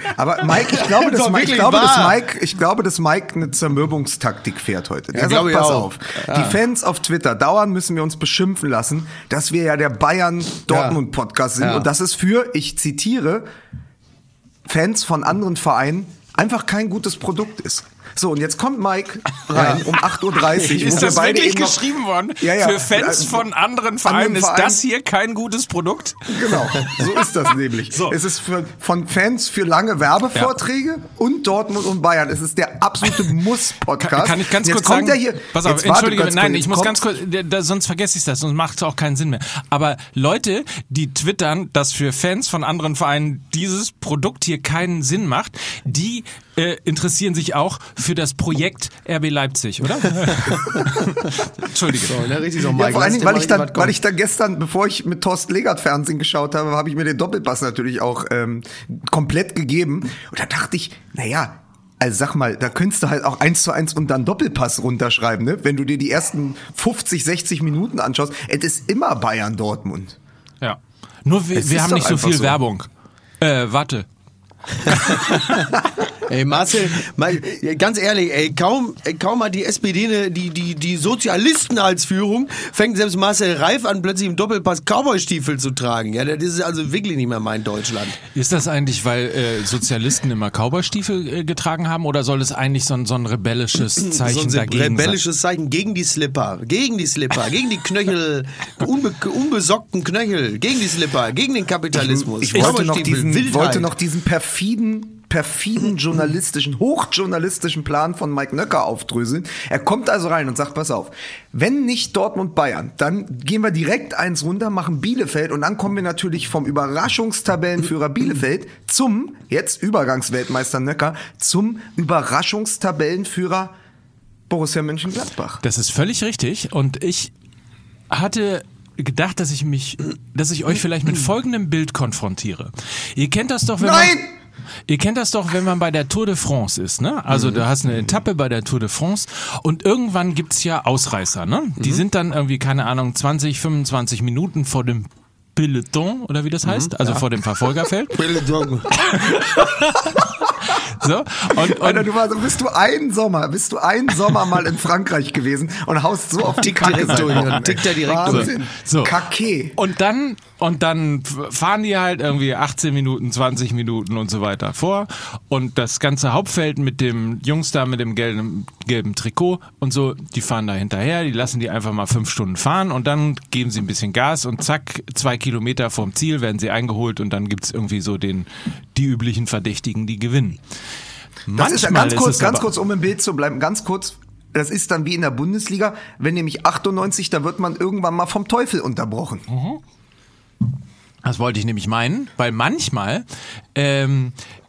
Aber Mike, ich glaube, Das ist dass doch Mike, ich wirklich glaube, dass wahr. Mike, ich glaube, dass Mike eine Zermürbungstaktik fährt heute. Der Ja, sagt, glaube ich pass auch. auf, Ja. die Fans auf Twitter, dauernd müssen wir uns beschimpfen lassen, dass wir ja der Bayern-Dortmund-Podcast sind. Ja. Und das ist für, ich zitiere, Fans von anderen Vereinen einfach kein gutes Produkt ist. So, und jetzt kommt Mike rein um acht Uhr dreißig. Ist wo wir das beide wirklich eben noch- geschrieben worden? Ja, ja. Für Fans Also, von anderen Vereinen ist Vereinen. das hier kein gutes Produkt? Genau, so ist das nämlich. So. Es ist für, von Fans für lange Werbevorträge und Dortmund und Bayern. Es ist der absolute Muss-Podcast. Kann, kann ich ganz Jetzt kurz kommt sagen? der hier, Pass auf, jetzt warte entschuldige, ganz nein, kurz, ich muss kommt- ganz kurz, da, da, sonst vergesse ich das, sonst macht es auch keinen Sinn mehr. Aber Leute, die twittern, dass für Fans von anderen Vereinen dieses Produkt hier keinen Sinn macht, die äh, interessieren sich auch für das Projekt R B Leipzig, oder? Entschuldige. So, ne, richtig so, Ja, Mike. vor allen lass Dingen, dir weil mal ich, dann, richtig was weil kommen. ich dann gestern, bevor ich mit Thorsten Legert Fernsehen geschaut habe, habe ich mir den Doppelpass natürlich auch ähm, komplett gegeben. Und da dachte ich, naja, also sag mal, da könntest du halt auch eins zu eins und dann Doppelpass runterschreiben, ne? Wenn du dir die ersten fünfzig, sechzig Minuten anschaust, es ist immer Bayern-Dortmund. Ja. Nur wir, Es wir ist haben doch nicht so einfach viel so. Werbung. Äh, warte. Ey, Marcel, mal, ja, ganz ehrlich, ey, kaum, ey, kaum hat die S P D ne, die, die, die Sozialisten als Führung, fängt selbst Marcel Reif an, plötzlich im Doppelpass Cowboy-Stiefel zu tragen. Ja, das ist also wirklich nicht mehr mein Deutschland. Ist das eigentlich, weil äh, Sozialisten immer Cowboystiefel äh, getragen haben, oder soll es eigentlich so ein, so ein rebellisches Zeichen so ein dagegen rebellisches Zeichen gegen die Slipper, gegen die Slipper, gegen die Knöchel, unbe unbesockten Knöchel, gegen die Slipper, gegen den Kapitalismus. Ich wollte noch, Cowboystiefel, diesen, Wildheit. wollte noch diesen perfiden, perfiden journalistischen, hochjournalistischen Plan von Mike Nöcker aufdröseln. Er kommt also rein und sagt, pass auf, wenn nicht Dortmund Bayern, dann gehen wir direkt eins runter, machen Bielefeld und dann kommen wir natürlich vom Überraschungstabellenführer Bielefeld zum, jetzt Übergangsweltmeister Nöcker, zum Überraschungstabellenführer Borussia Mönchengladbach. Das ist völlig richtig, und ich hatte gedacht, dass ich mich, dass ich euch vielleicht mit folgendem Bild konfrontiere. Ihr kennt das doch, wenn Nein! man, ihr kennt das doch, wenn man bei der Tour de France ist, ne? Also du hast eine Etappe bei der Tour de France und irgendwann gibt's ja Ausreißer, ne? Die sind dann irgendwie, keine Ahnung, zwanzig, fünfundzwanzig Minuten vor dem Peloton, oder wie das heißt, also vor dem Verfolgerfeld. So, und, Alter, und du warst, bist du einen Sommer, bist du einen Sommer mal in Frankreich gewesen und haust so auf die Tickt Kacke direkt durch, seit Wochen, tickt er direkt Wahnsinn. So. Kacke. Und dann, und dann fahren die halt irgendwie achtzehn Minuten, zwanzig Minuten und so weiter vor. Und das ganze Hauptfeld mit dem Jungs da mit dem gelben, gelben Trikot und so, die fahren da hinterher, die lassen die einfach mal fünf Stunden fahren und dann geben sie ein bisschen Gas und zack, zwei Kilometer vom Ziel werden sie eingeholt und dann gibt's irgendwie so den, die üblichen Verdächtigen, die gewinnen. Das ist ja Manchmal ganz kurz, es ganz aber- kurz, um im Bild zu bleiben, ganz kurz. Das ist dann wie in der Bundesliga, wenn nämlich achtundneunzig, da wird man irgendwann mal vom Teufel unterbrochen. Das wollte ich nämlich meinen, weil manchmal ähm,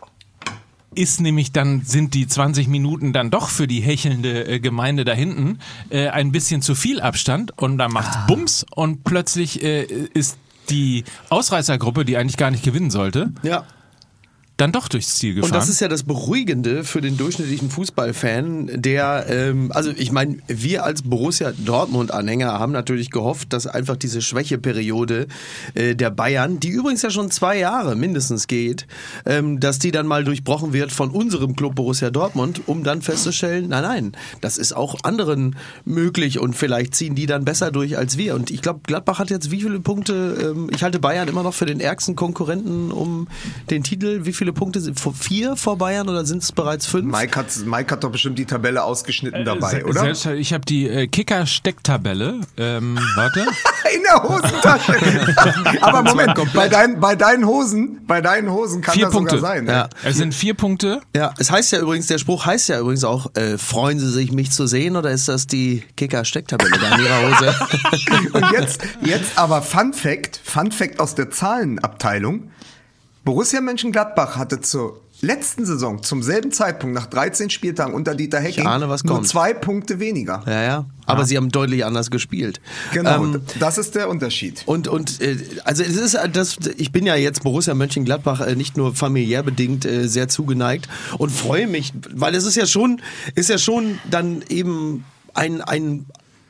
ist nämlich dann, sind die zwanzig Minuten dann doch für die hechelnde äh, Gemeinde da hinten äh, ein bisschen zu viel Abstand und dann macht's Ah. Bums und plötzlich äh, ist die Ausreißergruppe, die eigentlich gar nicht gewinnen sollte, Ja. dann doch durchs Ziel gefahren. Und das ist ja das Beruhigende für den durchschnittlichen Fußballfan, der, ähm, also ich meine, wir als Borussia Dortmund-Anhänger haben natürlich gehofft, dass einfach diese Schwächeperiode äh, der Bayern, die übrigens ja schon zwei Jahre mindestens geht, ähm, dass die dann mal durchbrochen wird von unserem Club Borussia Dortmund, um dann festzustellen, nein, nein, das ist auch anderen möglich und vielleicht ziehen die dann besser durch als wir. Und ich glaube, Gladbach hat jetzt wie viele Punkte, ähm, ich halte Bayern immer noch für den ärgsten Konkurrenten um den Titel, wie viele Wie viele Punkte sind vier vor Bayern oder sind es bereits fünf? Mike hat, Mike hat doch bestimmt die Tabelle ausgeschnitten dabei, Se- oder? Selbst, ich habe die äh, Kicker-Stecktabelle. Ähm, warte. In der Hosentasche. Aber Moment, bei deinen, bei deinen Hosen, bei deinen Hosen kann Vier das Punkte. sogar sein. Ne? Ja. Es sind vier Punkte. Ja, es heißt ja übrigens, der Spruch heißt ja übrigens auch, äh, freuen Sie sich, mich zu sehen, oder ist das die Kicker-Stecktabelle da in Ihrer Hose? Und jetzt, jetzt aber Fun Fact, Fun Fact aus der Zahlenabteilung. Borussia Mönchengladbach hatte zur letzten Saison zum selben Zeitpunkt nach dreizehn Spieltagen unter Dieter Hecking ahne, was nur kommt. zwei Punkte weniger. Ja, ja. Aber ja. Sie haben deutlich anders gespielt. Genau, Ähm, das ist der Unterschied. Und, und äh, also es ist das, ich bin ja jetzt Borussia Mönchengladbach äh, nicht nur familiär bedingt äh, sehr zugeneigt und freue mich, weil es ist ja schon, ist ja schon dann eben ein, ein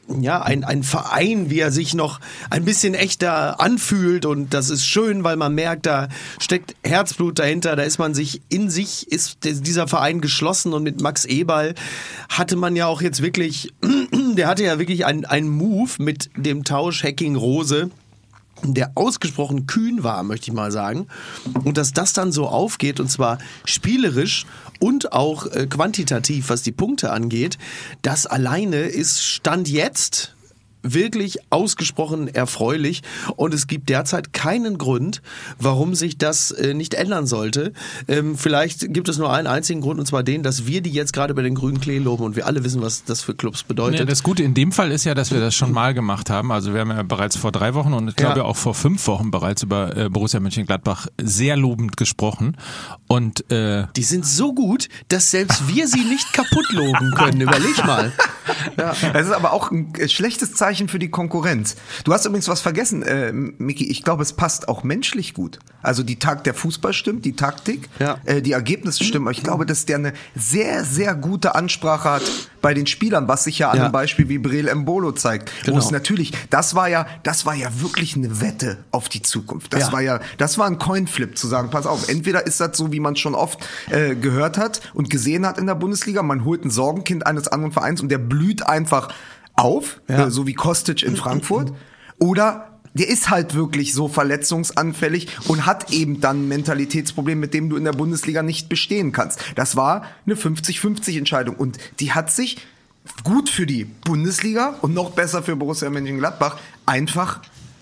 ja, ein, ein Verein, wie er sich noch ein bisschen echter anfühlt, und das ist schön, weil man merkt, da steckt Herzblut dahinter, da ist man sich in sich, ist dieser Verein geschlossen, und mit Max Eberl hatte man ja auch jetzt wirklich, der hatte ja wirklich einen, einen Move mit dem Tausch Hecking-Rose, der ausgesprochen kühn war, möchte ich mal sagen. Und dass das dann so aufgeht, und zwar spielerisch und auch äh, quantitativ, was die Punkte angeht, das alleine ist Stand jetzt wirklich ausgesprochen erfreulich, und es gibt derzeit keinen Grund, warum sich das äh, nicht ändern sollte. Ähm, vielleicht gibt es nur einen einzigen Grund, und zwar den, dass wir die jetzt gerade bei den grünen Klee loben, und wir alle wissen, was das für Clubs bedeutet. Nee, das Gute in dem Fall ist ja, dass wir das schon mal gemacht haben. Also wir haben ja bereits vor drei Wochen und ich glaube ja. auch vor fünf Wochen bereits über äh, Borussia Mönchengladbach sehr lobend gesprochen. Und äh, die sind so gut, dass selbst wir sie nicht kaputt loben können. Überleg mal. Ja. Das ist aber auch ein schlechtes Zeichen für die Konkurrenz. Du hast übrigens was vergessen, äh, Miki. Ich glaube, es passt auch menschlich gut. Also die Tag der Fußball stimmt, die Taktik, ja. äh, die Ergebnisse stimmen. Aber ich glaube, dass der eine sehr, sehr gute Ansprache hat bei den Spielern, was sich ja an ja. einem Beispiel wie Breel Embolo zeigt. Genau. Wo es natürlich, das war ja, das war ja wirklich eine Wette auf die Zukunft. Das ja. war ja, das war ein Coinflip, zu sagen, pass auf, entweder ist das so, wie man es schon oft äh, gehört hat und gesehen hat in der Bundesliga, man holt ein Sorgenkind eines anderen Vereins und der blüht einfach auf, ja. äh, so wie Kostic in Frankfurt, oder der ist halt wirklich so verletzungsanfällig und hat eben dann ein Mentalitätsproblem, mit dem du in der Bundesliga nicht bestehen kannst. Das war eine fünfzig fünfzig Entscheidung, und die hat sich gut für die Bundesliga und noch besser für Borussia Mönchengladbach einfach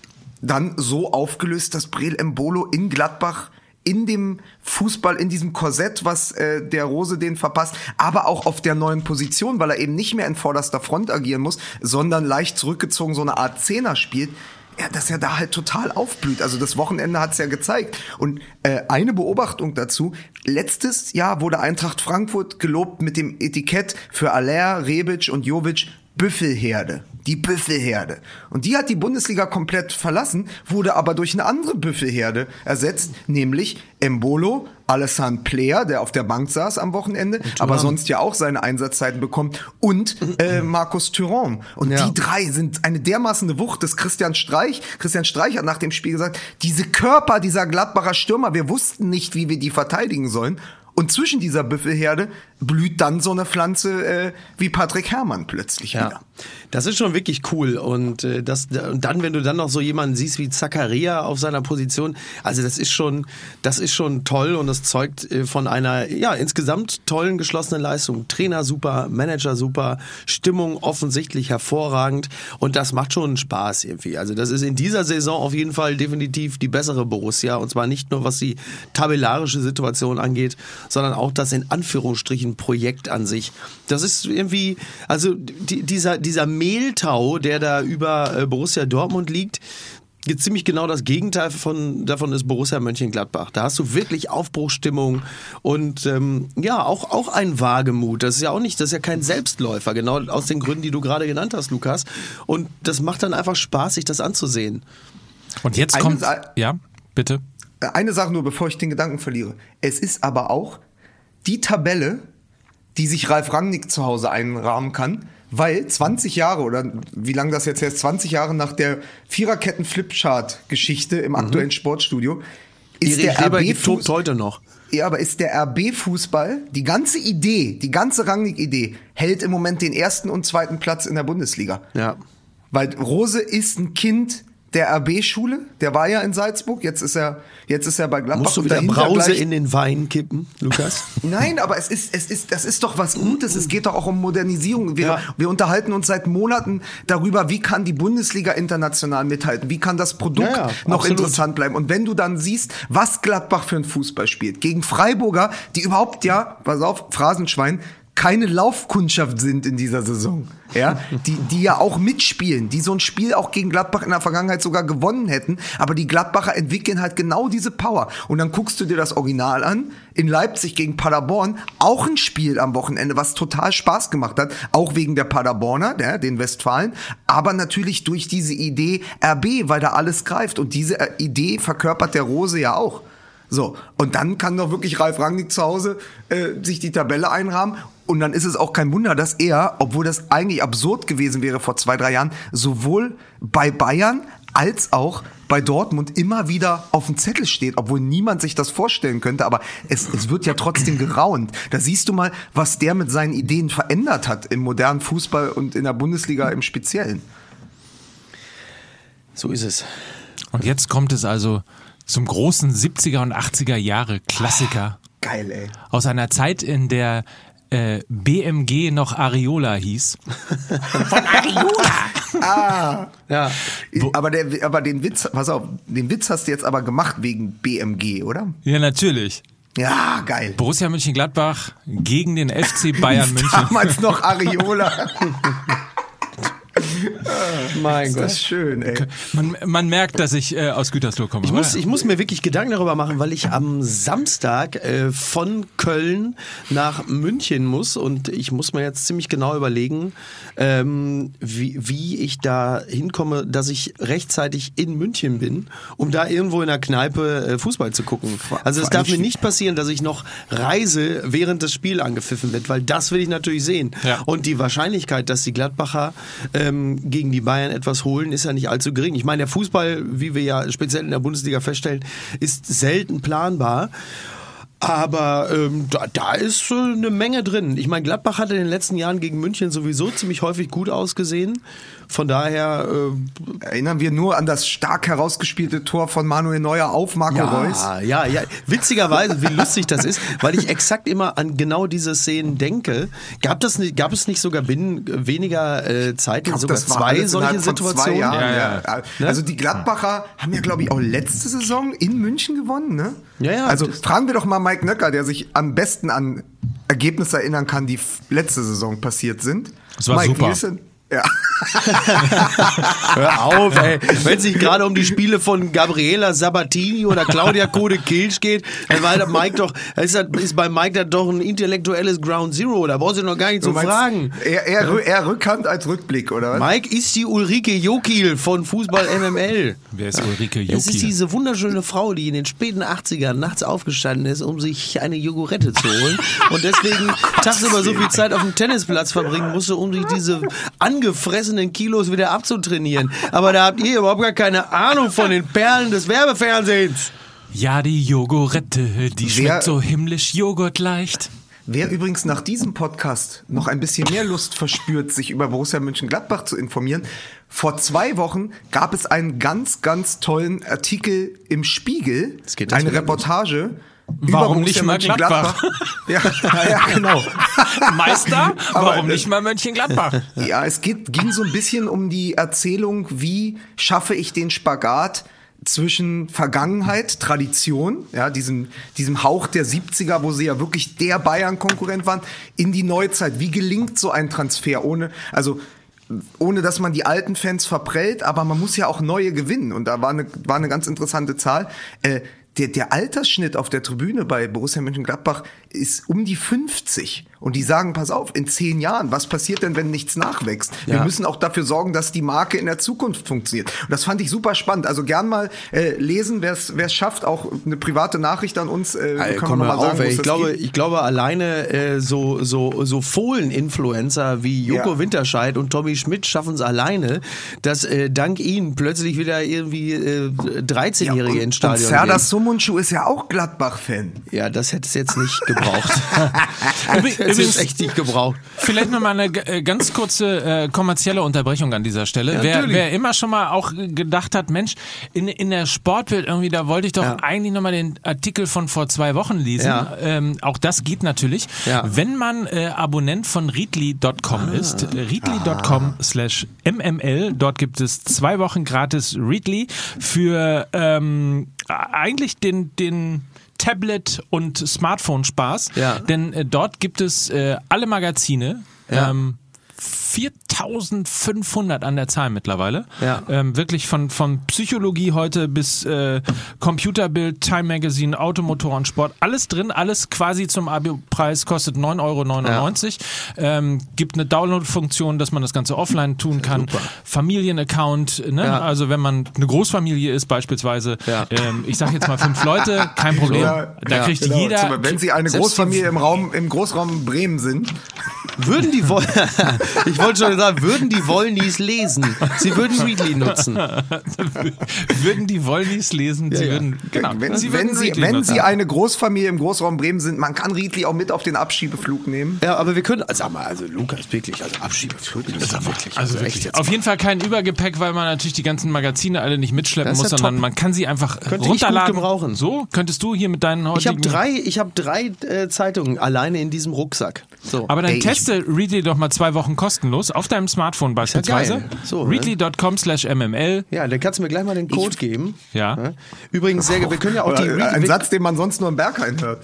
dann so aufgelöst, dass Breel Embolo in Gladbach in dem Fußball, in diesem Korsett, was äh, der Rose den verpasst, aber auch auf der neuen Position, weil er eben nicht mehr in vorderster Front agieren muss, sondern leicht zurückgezogen so eine Art Zehner spielt, ja, dass er da halt total aufblüht. Also das Wochenende hat's ja gezeigt. Und äh, eine Beobachtung dazu: Letztes Jahr wurde Eintracht Frankfurt gelobt mit dem Etikett für Aller, Rebic und Jovic Büffelherde. Die Büffelherde. Und die hat die Bundesliga komplett verlassen, wurde aber durch eine andere Büffelherde ersetzt, nämlich Embolo, Alassane Player, der auf der Bank saß am Wochenende, aber sonst ja auch seine Einsatzzeiten bekommt, und äh, Markus Thuram. Und ja. die drei sind eine dermaßen Wucht des Christian Streich. Christian Streich hat nach dem Spiel gesagt, diese Körper dieser Gladbacher Stürmer, wir wussten nicht, wie wir die verteidigen sollen. Und zwischen dieser Büffelherde blüht dann so eine Pflanze äh, wie Patrick Herrmann plötzlich ja. wieder. Das ist schon wirklich cool. Und, äh, das, und dann, wenn du dann noch so jemanden siehst wie Zakaria auf seiner Position, also das ist schon, das ist schon toll, und das zeugt äh, von einer ja insgesamt tollen geschlossenen Leistung. Trainer super, Manager super, Stimmung offensichtlich hervorragend, und das macht schon Spaß irgendwie. Also das ist in dieser Saison auf jeden Fall definitiv die bessere Borussia, und zwar nicht nur was die tabellarische Situation angeht, sondern auch das in Anführungsstrichen Projekt an sich. Das ist irgendwie, also die, dieser, dieser Mehltau, der da über äh, Borussia Dortmund liegt, jetzt ziemlich genau das Gegenteil von, davon ist Borussia Mönchengladbach. Da hast du wirklich Aufbruchsstimmung und ähm, ja, auch, auch ein Wagemut. Das ist ja auch nicht, das ist ja kein Selbstläufer, genau aus den Gründen, die du gerade genannt hast, Lukas. Und das macht dann einfach Spaß, sich das anzusehen. Und jetzt Eine kommt, Sa- ja, bitte. Eine Sache nur, bevor ich den Gedanken verliere. Es ist aber auch die Tabelle, die sich Ralf Rangnick zu Hause einrahmen kann, weil zwanzig Jahre, oder wie lange das jetzt her ist, zwanzig Jahre nach der Viererketten-Flipchart-Geschichte im aktuellen mhm. Sportstudio, ist der R B Fuß- heute noch. Ja, aber ist der R B-Fußball, die ganze Idee, die ganze Rangnick-Idee, hält im Moment den ersten und zweiten Platz in der Bundesliga. Ja. Weil Rose ist ein Kind der R B-Schule, der war ja in Salzburg, jetzt ist er, jetzt ist er bei Gladbach. Musst du wieder Brause in den Wein kippen, Lukas? Nein, aber es ist, es ist, das ist doch was Gutes. Es geht doch auch um Modernisierung. Wir, ja. wir unterhalten uns seit Monaten darüber, wie kann die Bundesliga international mithalten? Wie kann das Produkt ja, ja, noch absolut. interessant bleiben? Und wenn du dann siehst, was Gladbach für ein Fußball spielt, gegen Freiburger, die überhaupt, ja, pass auf, Phrasenschwein, keine Laufkundschaft sind in dieser Saison, ja, die, die ja auch mitspielen, die so ein Spiel auch gegen Gladbach in der Vergangenheit sogar gewonnen hätten, aber die Gladbacher entwickeln halt genau diese Power. Und dann guckst du dir das Original an, in Leipzig gegen Paderborn, auch ein Spiel am Wochenende, was total Spaß gemacht hat, auch wegen der Paderborner, ja, den Westfalen, aber natürlich durch diese Idee R B, weil da alles greift, und diese Idee verkörpert der Rose ja auch. So, und dann kann doch wirklich Ralf Rangnick zu Hause äh, sich die Tabelle einrahmen. Und dann ist es auch kein Wunder, dass er, obwohl das eigentlich absurd gewesen wäre vor zwei, drei Jahren, sowohl bei Bayern als auch bei Dortmund immer wieder auf dem Zettel steht, obwohl niemand sich das vorstellen könnte. Aber es, es wird ja trotzdem geraunt. Da siehst du mal, was der mit seinen Ideen verändert hat im modernen Fußball und in der Bundesliga im Speziellen. So ist es. Und jetzt kommt es also zum großen siebziger und achtziger Jahre Klassiker. Ah, geil, ey. Aus einer Zeit, in der äh, B M G noch Areola hieß. Von Areola! Ah, ja. Aber, der, aber den Witz, pass auf, den Witz hast du jetzt aber gemacht wegen B M G, oder? Ja, natürlich. Ja, geil. Borussia Mönchengladbach gegen den F C Bayern München. Damals noch Areola. Mein ist Gott. das schön, ey. Man, man merkt, dass ich äh, aus Gütersloh komme. Ich muss, ich muss mir wirklich Gedanken darüber machen, weil ich am Samstag äh, von Köln nach München muss und ich muss mir jetzt ziemlich genau überlegen, ähm, wie, wie ich da hinkomme, dass ich rechtzeitig in München bin, um da irgendwo in der Kneipe äh, Fußball zu gucken. Also es darf mir nicht passieren, dass ich noch reise, während das Spiel angepfiffen wird, weil das will ich natürlich sehen. Ja. Und die Wahrscheinlichkeit, dass die Gladbacher ähm, gegen die Bayern etwas holen, ist ja nicht allzu gering. Ich meine, der Fußball, wie wir ja speziell in der Bundesliga feststellen, ist selten planbar. Aber ähm, da, da ist äh, eine Menge drin. Ich meine, Gladbach hat in den letzten Jahren gegen München sowieso ziemlich häufig gut ausgesehen. Von daher äh, erinnern wir nur an das stark herausgespielte Tor von Manuel Neuer auf Marco ja, Reus. Ja, ja. Witzigerweise, wie lustig das ist, weil ich exakt immer an genau diese Szenen denke. Gab, das nicht, gab es nicht sogar binnen weniger äh, Zeit Ich glaub, sogar das war zwei alles solche innerhalb von Situationen? Zwei Jahren, Ja, ja. Ja. Also die Gladbacher haben ja, glaube ich, auch letzte Saison in München gewonnen, ne? Ja, ja. Also fragen wir doch mal Mike Nöcker, der sich am besten an Ergebnisse erinnern kann, die f- letzte Saison passiert sind. Das war Mike, super. Wie ist denn? Ja. Hör auf, ey. Wenn es nicht gerade um die Spiele von Gabriela Sabatini oder Claudia Kode-Kilsch geht, dann war der Mike doch, ist, das, ist bei Mike das doch ein intellektuelles Ground Zero. Da brauchst du noch gar nicht zu Du meinst, fragen. Eher, eher, rü- eher Rückhand als Rückblick, oder was? Mike ist die Ulrike Jokil von Fußball M M L. Wer ist Ulrike Es ist Jokil? diese wunderschöne Frau, die in den späten achtzigern nachts aufgestanden ist, um sich eine Jogurette zu holen und deswegen tagsüber so viel Zeit auf dem Tennisplatz verbringen musste, um sich diese angefressenen Kilos wieder abzutrainieren. Aber da habt ihr überhaupt gar keine Ahnung von den Perlen des Werbefernsehens. Ja, die Jogurette, die Wer- schmeckt so himmlisch joghurtleicht. Wer übrigens nach diesem Podcast noch ein bisschen mehr Lust verspürt, sich über Borussia Mönchengladbach zu informieren, vor zwei Wochen gab es einen ganz, ganz tollen Artikel im Spiegel, Das geht jetzt eine wieder Reportage. Warum über nicht Borussia mal Mönchengladbach. Ja, ja, genau. Meister, Aber, warum äh, nicht mal Mönchengladbach? Ja, es geht, ging so ein bisschen um die Erzählung, wie schaffe ich den Spagat zwischen Vergangenheit, Tradition, ja, diesem, diesem Hauch der siebziger, wo sie ja wirklich der Bayern-Konkurrent waren, in die Neuzeit. Wie gelingt so ein Transfer ohne, also, ohne dass man die alten Fans verprellt, aber man muss ja auch neue gewinnen. Und da war eine, war eine ganz interessante Zahl. Äh, Der, der Altersschnitt auf der Tribüne bei Borussia Mönchengladbach ist um die fünfzig. Und die sagen, pass auf, in zehn Jahren, was passiert denn, wenn nichts nachwächst? Wir Ja. müssen auch dafür sorgen, dass die Marke in der Zukunft funktioniert. Und das fand ich super spannend. Also gern mal äh, lesen, wer es schafft, auch eine private Nachricht an uns. Äh, Ey, können komm wir mal mal sagen, auf, wo ey. es Ich das glaube, gibt. ich glaube alleine äh, so, so, so Fohlen-Influencer wie Joko Ja. Winterscheid und Tommy Schmidt schaffen es alleine, dass äh, dank ihnen plötzlich wieder irgendwie äh, dreizehnjährige ins und Stadion Serdar gehen. Sumuncu ist ja auch Gladbach-Fan. Ja, das hätte es jetzt nicht gebraucht. Übrig- das hätte es übrigens- echt nicht gebraucht. Vielleicht noch mal eine äh, ganz kurze äh, kommerzielle Unterbrechung an dieser Stelle. Ja, wer, natürlich. wer immer schon mal auch gedacht hat, Mensch, in, in der Sportwelt irgendwie, da wollte ich doch Ja. eigentlich noch mal den Artikel von vor zwei Wochen lesen. Ja. Ähm, auch das geht natürlich. Ja. Wenn man äh, Abonnent von Readly Punkt com Ah. ist, readly Punkt com slash M M L, dort gibt es zwei Wochen gratis Readly für ähm, eigentlich den, den Tablet- und Smartphone-Spaß. Ja. Denn äh, dort gibt es äh, alle Magazine, Ja. ähm, viertausendfünfhundert an der Zahl mittlerweile. Ja. Ähm, wirklich von, von Psychologie heute bis äh, Computerbild, Time Magazine, Automotoren, Sport, alles drin, alles quasi zum Abo-Preis, kostet neun Euro neunundneunzig. Ja. Ähm, gibt eine Download-Funktion, dass man das Ganze offline tun kann. Super. Familienaccount, ne? Ja. Also wenn man eine Großfamilie ist beispielsweise, Ja. ähm, ich sag jetzt mal fünf Leute, kein Problem. Ja, da ja, kriegt Genau. jeder... Zum- Wenn Sie eine Selbst Großfamilie im Raum, im Großraum Bremen sind, Würden die Woll ich wollte schon sagen, würden die Wollnies lesen? Sie würden Readly nutzen. würden die Wollnies lesen, sie ja. würden, genau. wenn, sie wenn, würden Sie, Readly wenn nutzen. Sie eine Großfamilie im Großraum Bremen sind, man kann Riedli auch mit auf den Abschiebeflug nehmen. Ja, aber wir können, also, sag mal, also Lukas, wirklich, also Abschiebeflug, das ist wirklich, Also echt wirklich. jetzt Auf jeden Fall kein Übergepäck, weil man natürlich die ganzen Magazine alle nicht mitschleppen Das ist muss, ja sondern top. man kann sie einfach Könnte ich gut runterladen. gebrauchen. So könntest du hier mit deinen Ich heutigen... habe drei, ich hab drei äh, Zeitungen alleine in diesem Rucksack. So. Aber dann Ey, ich- teste Readly doch mal zwei Wochen kostenlos auf deinem Smartphone beispielsweise. geil. So, ne? Readly dot com slash M M L. Ja, dann kannst du mir gleich mal den Code geben. Ja. Übrigens, sehr, wir können ja auch die Oder, äh, ein Readly, Satz, den man sonst nur im Berghain hört.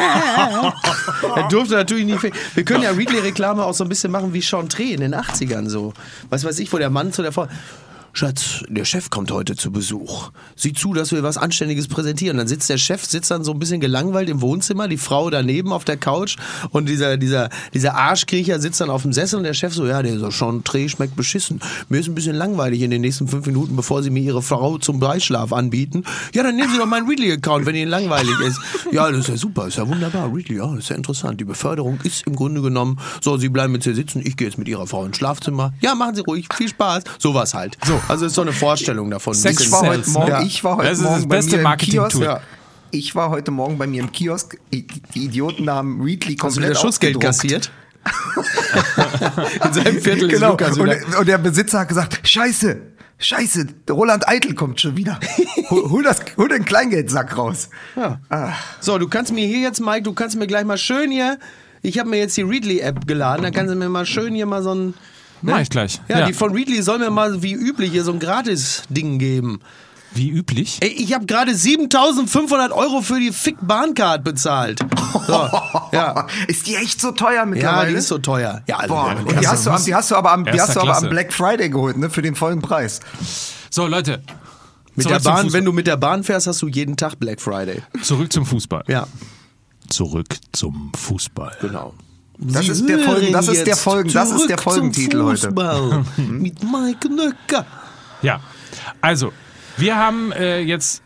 er durfte natürlich nicht. fe- Wir können ja Readly-Reklame auch so ein bisschen machen wie Chantre in den achtzigern so. Was weiß ich, wo der Mann zu der Frau. Schatz, der Chef kommt heute zu Besuch. Sieh zu, dass wir was Anständiges präsentieren. Dann sitzt der Chef, sitzt dann so ein bisschen gelangweilt im Wohnzimmer, die Frau daneben auf der Couch und dieser, dieser, dieser Arschkriecher sitzt dann auf dem Sessel und der Chef so, ja, der so Chantre schmeckt beschissen. Mir ist ein bisschen langweilig in den nächsten fünf Minuten, bevor Sie mir Ihre Frau zum Beischlaf anbieten. Ja, dann nehmen Sie doch meinen Readly-Account, wenn Ihnen langweilig ist. Ja, das ist ja super, ist ja wunderbar. Readly, ja, das ist ja interessant. Die Beförderung ist im Grunde genommen, so, Sie bleiben jetzt hier sitzen, ich gehe jetzt mit Ihrer Frau ins Schlafzimmer. Ja, machen Sie ruhig, viel Spaß. Sowas halt. So. Also ist so eine Vorstellung davon. Sex Ich war heute Sales, Morgen, ja. ich war heute Das ist Morgen das bei beste mir im Marketing-Tool. Kiosk. Ja. Ich war heute Morgen bei mir im Kiosk. Die Idioten haben Readly Hast du komplett wieder Schutzgeld ausgedruckt. kassiert? In seinem Viertel ist Genau. Lukas Und, wieder. und der Besitzer hat gesagt, Scheiße, Scheiße, Roland Eitel kommt schon wieder. Hol, hol, das, hol den Kleingeldsack raus. Ja. So, du kannst mir hier jetzt, Mike, du kannst mir gleich mal schön hier, ich habe mir jetzt die Readly-App geladen, da kannst du mir mal schön hier mal so ein... Ne? Mach ich gleich. Ja, Ja. die von Readly soll mir mal wie üblich hier so ein Gratis-Ding geben. Wie üblich. Ey, ich habe gerade siebentausendfünfhundert Euro für die Fick-Bahncard bezahlt. So, ja. Ist die echt so teuer ja, mittlerweile? die ist so teuer. Ja, also, Boah, ja, und die hast, du, am- die hast du aber am, die Erster hast du aber am Klasse. Black Friday geholt, ne? Für den vollen Preis. So, Leute. mit zurück der zum Bahn, Fußball. wenn du mit der Bahn fährst, hast du jeden Tag Black Friday. Zurück zum Fußball. Ja, Zurück zum Fußball. genau. Das Sie ist der Folgen- das hören ist der jetzt Folgen- das ist der zurück Folgentitel zum heute. Fußball mit Mike Nöcker. Ja. Also, wir haben äh, jetzt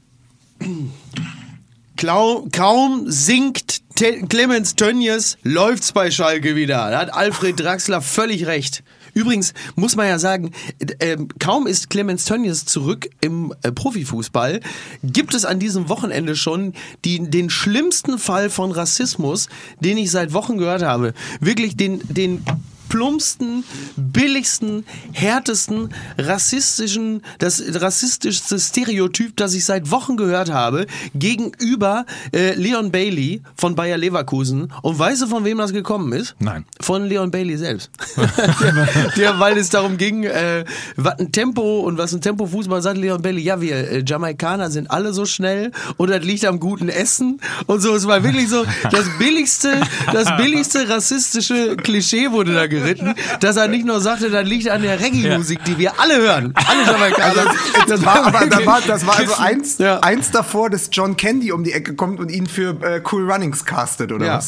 Klau, kaum sinkt Te Clemens Tönnies, läuft's bei Schalke wieder. Da hat Alfred Draxler völlig recht. Übrigens muss man ja sagen, äh, kaum ist Clemens Tönnies zurück im äh, Profifußball, gibt es an diesem Wochenende schon die, den schlimmsten Fall von Rassismus, den ich seit Wochen gehört habe. Wirklich den, den plumpsten, billigsten, härtesten, rassistischen, das rassistischste Stereotyp, das ich seit Wochen gehört habe, gegenüber äh, Leon Bailey von Bayer Leverkusen. Und weißt du, von wem das gekommen ist? Nein. Von Leon Bailey selbst. der, der, weil es darum ging, äh, was ein Tempo und was ein Tempo-Fußball sagt, Leon Bailey, ja, wir äh, Jamaikaner sind alle so schnell und das liegt am guten Essen und so. Es war wirklich so das billigste, das billigste rassistische Klischee wurde da geritten, dass er nicht nur sagte, das liegt an der Reggae-Musik, die wir alle hören. Alle Jamaikaner. Das war, aber da war, das war also eins, Ja. eins davor, dass John Candy um die Ecke kommt und ihn für äh, Cool Runnings castet, oder Ja. was?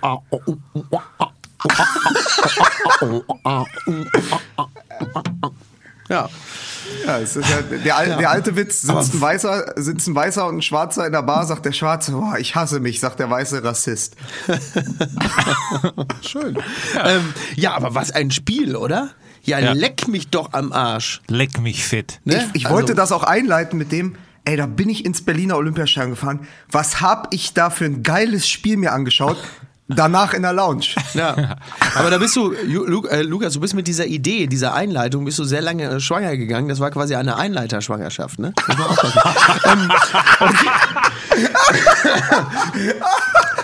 Ja. Ja, es ist ja der, al- der alte Witz, sitzt ein, Weißer, sitzt ein Weißer und ein Schwarzer in der Bar, sagt der Schwarze, boah, ich hasse mich, sagt der Weiße Rassist. Schön. Ja. Ähm, ja, aber was ein Spiel, oder? Ja, Ja. leck mich doch am Arsch. Leck mich fit. Ne? Ich Also- wollte das auch einleiten mit dem, ey, da bin ich ins Berliner Olympiastadion gefahren, was hab ich da für ein geiles Spiel mir angeschaut? Danach in der Lounge. Ja, aber da bist du, Ju- Lu äh, Lukas, du bist mit dieser Idee, dieser Einleitung, bist du sehr lange äh, schwanger gegangen. Das war quasi eine Einleiterschwangerschaft, ne? Muss man aufpassen. ähm,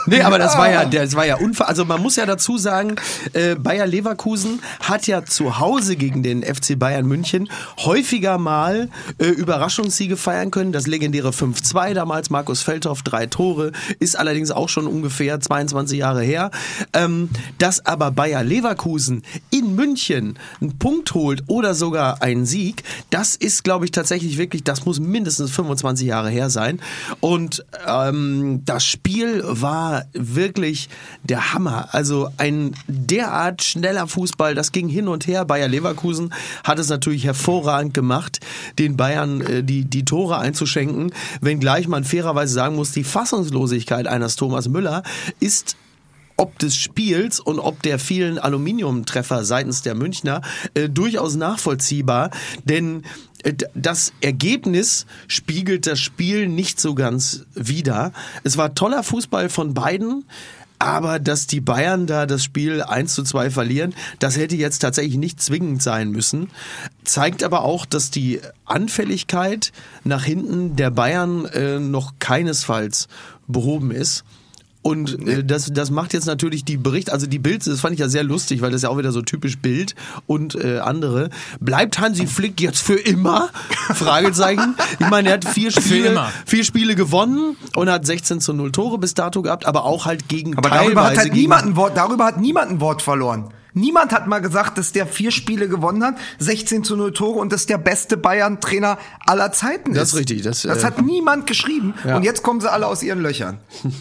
Nee, aber das war ja, das war ja unfair. Also man muss ja dazu sagen, äh, Bayer Leverkusen hat ja zu Hause gegen den F C Bayern München häufiger mal äh, Überraschungssiege feiern können. Das legendäre fünf zwei damals, Markus Feldhoff, drei Tore, ist allerdings auch schon ungefähr zweiundzwanzig Jahre her. Ähm, dass aber Bayer Leverkusen in München einen Punkt holt oder sogar einen Sieg, das ist, glaube ich, tatsächlich wirklich, das muss mindestens fünfundzwanzig Jahre her sein. Und ähm, das Spiel war wirklich der Hammer. Also ein derart schneller Fußball, das ging hin und her. Bayer Leverkusen hat es natürlich hervorragend gemacht, den Bayern äh, die, die Tore einzuschenken, wenngleich man fairerweise sagen muss, die Fassungslosigkeit eines Thomas Müller ist ob des Spiels und ob der vielen Aluminiumtreffer seitens der Münchner äh, durchaus nachvollziehbar, denn äh, das Ergebnis spiegelt das Spiel nicht so ganz wider. Es war toller Fußball von beiden, aber dass die Bayern da das Spiel eins zu zwei verlieren, das hätte jetzt tatsächlich nicht zwingend sein müssen. Zeigt aber auch, dass die Anfälligkeit nach hinten der Bayern äh, noch keinesfalls behoben ist. Und äh, das, das macht jetzt natürlich die Bericht, also die Bild, das fand ich ja sehr lustig, weil das ja auch wieder so typisch Bild und äh, andere. Bleibt Hansi Flick jetzt für immer? Fragezeichen. Ich meine, er hat vier Spiele, vier Spiele gewonnen und hat sechzehn zu null Tore bis dato gehabt, aber auch halt gegen aber teilweise darüber hat halt gegen niemand ein Wort, darüber hat niemand ein Wort verloren. Niemand hat mal gesagt, dass der vier Spiele gewonnen hat, sechzehn zu null Tore und dass der beste Bayern-Trainer aller Zeiten ist. Das ist richtig. Das, das äh, hat niemand geschrieben ja. Und jetzt kommen sie alle aus ihren Löchern.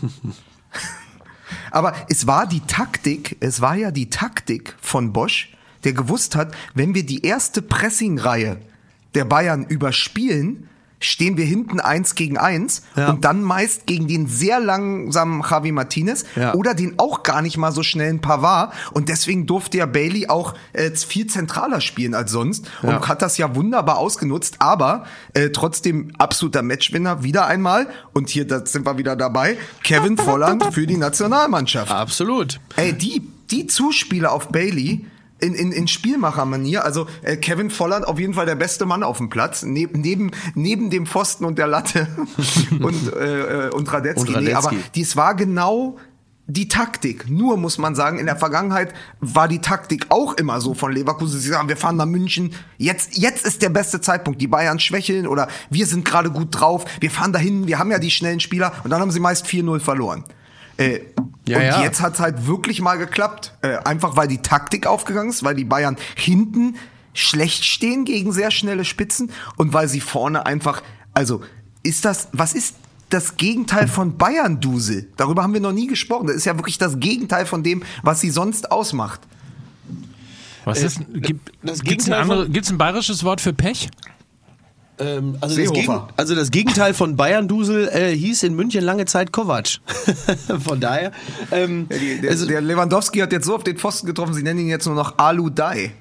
Aber es war die Taktik, es war ja die Taktik von Bosch, der gewusst hat, wenn wir die erste Pressingreihe der Bayern überspielen, stehen wir hinten eins gegen eins ja. Und dann meist gegen den sehr langsamen Javi Martinez ja. Oder den auch gar nicht mal so schnellen Pavard und deswegen durfte ja Bailey auch äh, viel zentraler spielen als sonst ja. Und hat das ja wunderbar ausgenutzt, aber äh, trotzdem absoluter Matchwinner wieder einmal und hier, da sind wir wieder dabei, Kevin Volland für die Nationalmannschaft. Absolut. Ey, die, die Zuspiele auf Bailey In, in, in Spielmachermanier, also äh, Kevin Volland auf jeden Fall der beste Mann auf dem Platz, neben, neben, neben dem Pfosten und der Latte und, äh, und Radetzky. Und Radetzky. Nee, aber dies war genau die Taktik. Nur muss man sagen, in der Vergangenheit war die Taktik auch immer so von Leverkusen. Sie sagen, wir fahren nach München, jetzt, jetzt ist der beste Zeitpunkt. Die Bayern schwächeln oder wir sind gerade gut drauf, wir fahren dahin, wir haben ja die schnellen Spieler und dann haben sie meist vier null verloren. Äh, ja, und ja. Jetzt hat's halt wirklich mal geklappt. Äh, einfach weil die Taktik aufgegangen ist, weil die Bayern hinten schlecht stehen gegen sehr schnelle Spitzen und weil sie vorne einfach, also ist das, was ist das Gegenteil von Bayern-Dusel? Darüber haben wir noch nie gesprochen. Das ist ja wirklich das Gegenteil von dem, was sie sonst ausmacht. Was ist, gibt, gibt's ein andere, gibt's ein bayerisches Wort für Pech? Ähm, also, das Gegen, also das Gegenteil von Bayern-Dusel äh, hieß in München lange Zeit Kovac. Von daher. Ähm, ja, die, der, also, der Lewandowski hat jetzt so auf den Pfosten getroffen, sie nennen ihn jetzt nur noch Alu-Dai.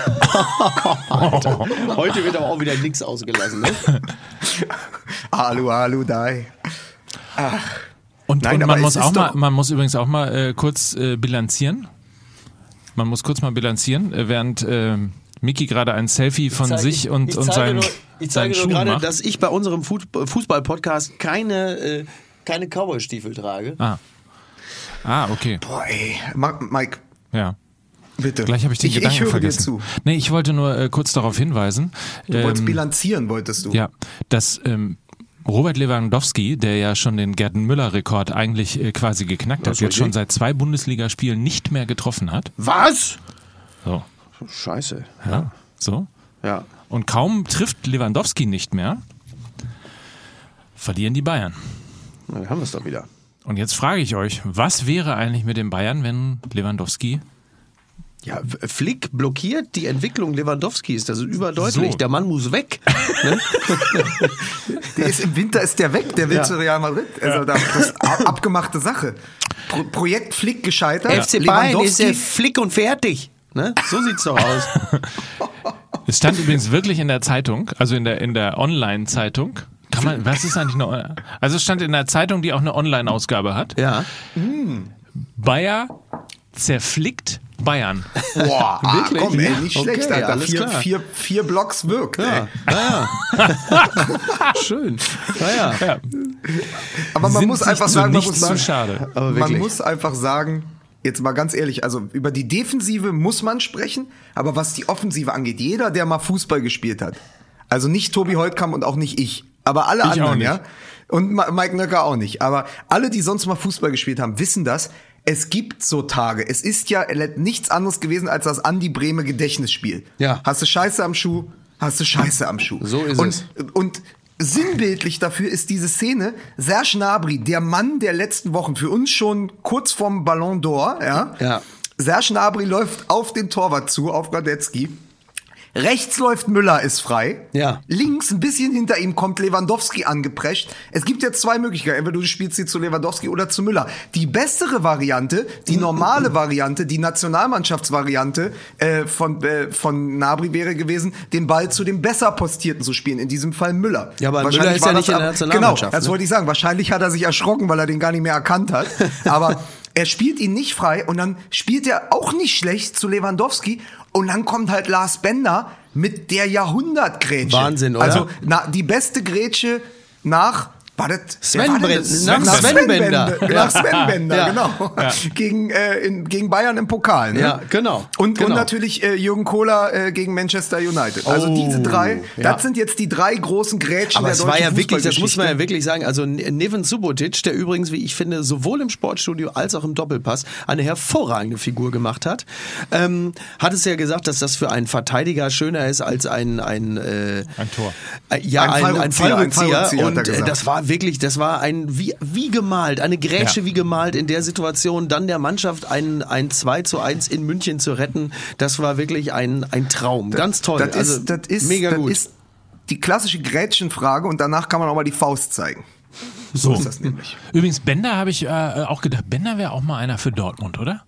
Heute wird aber auch wieder nichts ausgelassen. Ne? Alu, Alu-Dai. Ach. Und, Nein, und man, muss auch mal, man muss übrigens auch mal äh, kurz äh, bilanzieren. Man muss kurz mal bilanzieren, äh, während äh, Miki gerade ein Selfie von zeige, sich und, und seinen nur, Ich zeige nur gerade, dass ich bei unserem Fußball-Podcast keine, äh, keine Cowboy-Stiefel trage. Ah. Ah, okay. Boah, ey. Mike. Ja. Bitte. Gleich habe ich den ich, Gedanken ich höre vergessen. Dir zu. Nee, ich wollte nur äh, kurz darauf hinweisen. Du ähm, wolltest bilanzieren, wolltest du. Ja, dass ähm, Robert Lewandowski, der ja schon den Gerd-Müller-Rekord eigentlich äh, quasi geknackt hat, jetzt schon seit zwei Bundesligaspielen nicht mehr getroffen hat. Was? So. Scheiße. Ja, ja. So. Ja. Und kaum trifft Lewandowski nicht mehr, verlieren die Bayern. Na, dann haben wir es doch wieder. Und jetzt frage ich euch, was wäre eigentlich mit den Bayern, wenn Lewandowski... Ja, Flick blockiert die Entwicklung Lewandowskis, das ist überdeutlich. So. Der Mann muss weg. Ne? Der ist, im Winter ist der weg, der will ja. zu Real Madrid. Also das ist abgemachte Sache. Pro- Projekt Flick gescheitert. F C Bayern ist der Flick und fertig. Ne? So sieht's doch aus. Es stand übrigens wirklich in der Zeitung, also in der, in der Online-Zeitung. Kann man, was ist eigentlich eine, also es stand in der Zeitung, die auch eine Online-Ausgabe hat. Ja. Bayer zerflickt Bayern. Boah, ah, Wirklich? komm, ey, nicht Okay, schlecht, Alter. alles Vier, klar. vier, vier Blocks wirkt, Ja, ey. ja, ja. Schön. Ja, ja. Ja. Aber man Sind muss sich einfach zu sagen, man nichts muss zu sagen, schade. Aber man wirklich. muss einfach sagen, jetzt mal ganz ehrlich, also über die Defensive muss man sprechen, aber was die Offensive angeht, jeder, der mal Fußball gespielt hat, also nicht Tobi Holtkamp und auch nicht ich, aber alle Ich auch anderen, nicht. ja, und Ma- Mike Nöcker auch nicht, aber alle, die sonst mal Fußball gespielt haben, wissen das. Es gibt so Tage. Es ist ja nichts anderes gewesen als das Andi Brehme Gedächtnisspiel. Ja. Hast du Scheiße am Schuh, hast du Scheiße am Schuh. So ist und, es. Und sinnbildlich dafür ist diese Szene, Serge Gnabry, der Mann der letzten Wochen, für uns schon kurz vorm Ballon d'Or, ja. Ja. Serge Gnabry läuft auf den Torwart zu, auf Radetzky. Rechts läuft Müller, ist frei. Ja. Links, ein bisschen hinter ihm, kommt Lewandowski angeprescht. Es gibt jetzt zwei Möglichkeiten. Entweder du spielst sie zu Lewandowski oder zu Müller. Die bessere Variante, die normale Variante, die Nationalmannschaftsvariante äh, von, äh, von Gnabry wäre gewesen, den Ball zu dem besser Postierten zu spielen. In diesem Fall Müller. Ja, aber Wahrscheinlich Müller ist war ja das nicht in der ab- Nationalmannschaft, Genau, das ne? wollte ich sagen. Wahrscheinlich hat er sich erschrocken, weil er den gar nicht mehr erkannt hat. Aber er spielt ihn nicht frei und dann spielt er auch nicht schlecht zu Lewandowski und dann kommt halt Lars Bender mit der Jahrhundertgrätsche. Wahnsinn, oder? Also na, die beste Grätsche nach war das, Sven wer war denn Bren- das? nach Sven Bender. Bender. Nach Sven Bender, Ja. genau. Gegen, äh, in, gegen Bayern im Pokal. Ne? Ja, genau. Und, Genau. und natürlich äh, Jürgen Kohler äh, gegen Manchester United. Also Oh, diese drei, ja. das sind jetzt die drei großen Grätschen Aber der es deutschen war ja wirklich, das muss man ja Fußballgeschichte. wirklich sagen, also Neven Subotic, der übrigens, wie ich finde, sowohl im Sportstudio als auch im Doppelpass eine hervorragende Figur gemacht hat, ähm, hat es ja gesagt, dass das für einen Verteidiger schöner ist als ein ein, äh, Ein Tor. Äh, ja, Ein ein, ein Fallrückzieher, ein Fallrückzieher. Fallrückzieher, hat Und er äh, gesagt. das war wirklich, das war ein wie, wie gemalt, eine Grätsche Ja. wie gemalt in der Situation, dann der Mannschaft ein, ein zwei zu eins in München zu retten, das war wirklich ein, ein Traum. Ganz toll. Das also, ist, das ist, mega das gut. ist die klassische Grätschenfrage und danach kann man auch mal die Faust zeigen. So ist das nämlich. Übrigens, Bender habe ich äh, auch gedacht, Bender wäre auch mal einer für Dortmund, oder?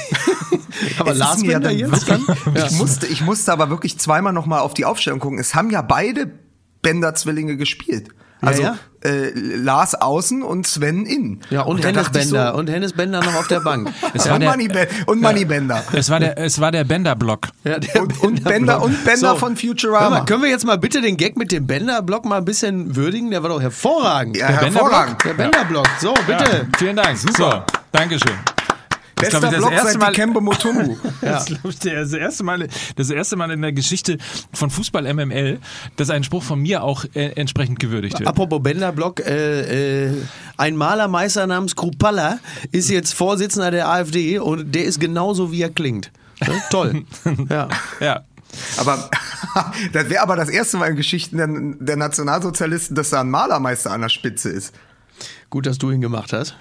Aber Es Lars ist mir ja Bender dann jetzt wirklich, dann? ich, musste, ich musste aber wirklich zweimal noch mal auf die Aufstellung gucken. Es haben ja beide Bender-Zwillinge gespielt. Also ja? Äh, Lars außen und Sven innen. Ja, und, da Hennes dachte ich Bender. So, Und Hennes Bender noch auf der Bank. Es war und der, Money, Be- und Money Bender. es war der, es war der Bender-Block. Ja, der Und, und Bender, und Bender So. von Hör Futurama. mal, können wir jetzt mal bitte den Gag mit dem Bender-Block mal ein bisschen würdigen? Der war doch hervorragend. Ja, der hervorragend. Der Bender-Block. So, bitte. Ja, vielen Dank. So, Dankeschön. Das ist, Bester glaub ich, das Block erste seit Mal- Dikembe Mutombo. Das ist, glaube ich, der- das erste Mal, das erste Mal in der Geschichte von Fußball M M L, dass ein Spruch von mir auch äh, entsprechend gewürdigt wird. Apropos Bender-Block, äh, äh, ein Malermeister namens Krupalla ist jetzt Vorsitzender der AfD und der ist genauso, wie er klingt. Ne? Toll. Ja. Ja. Aber das wäre aber das erste Mal in Geschichten der, der Nationalsozialisten, dass da ein Malermeister an der Spitze ist. Gut, dass du ihn gemacht hast.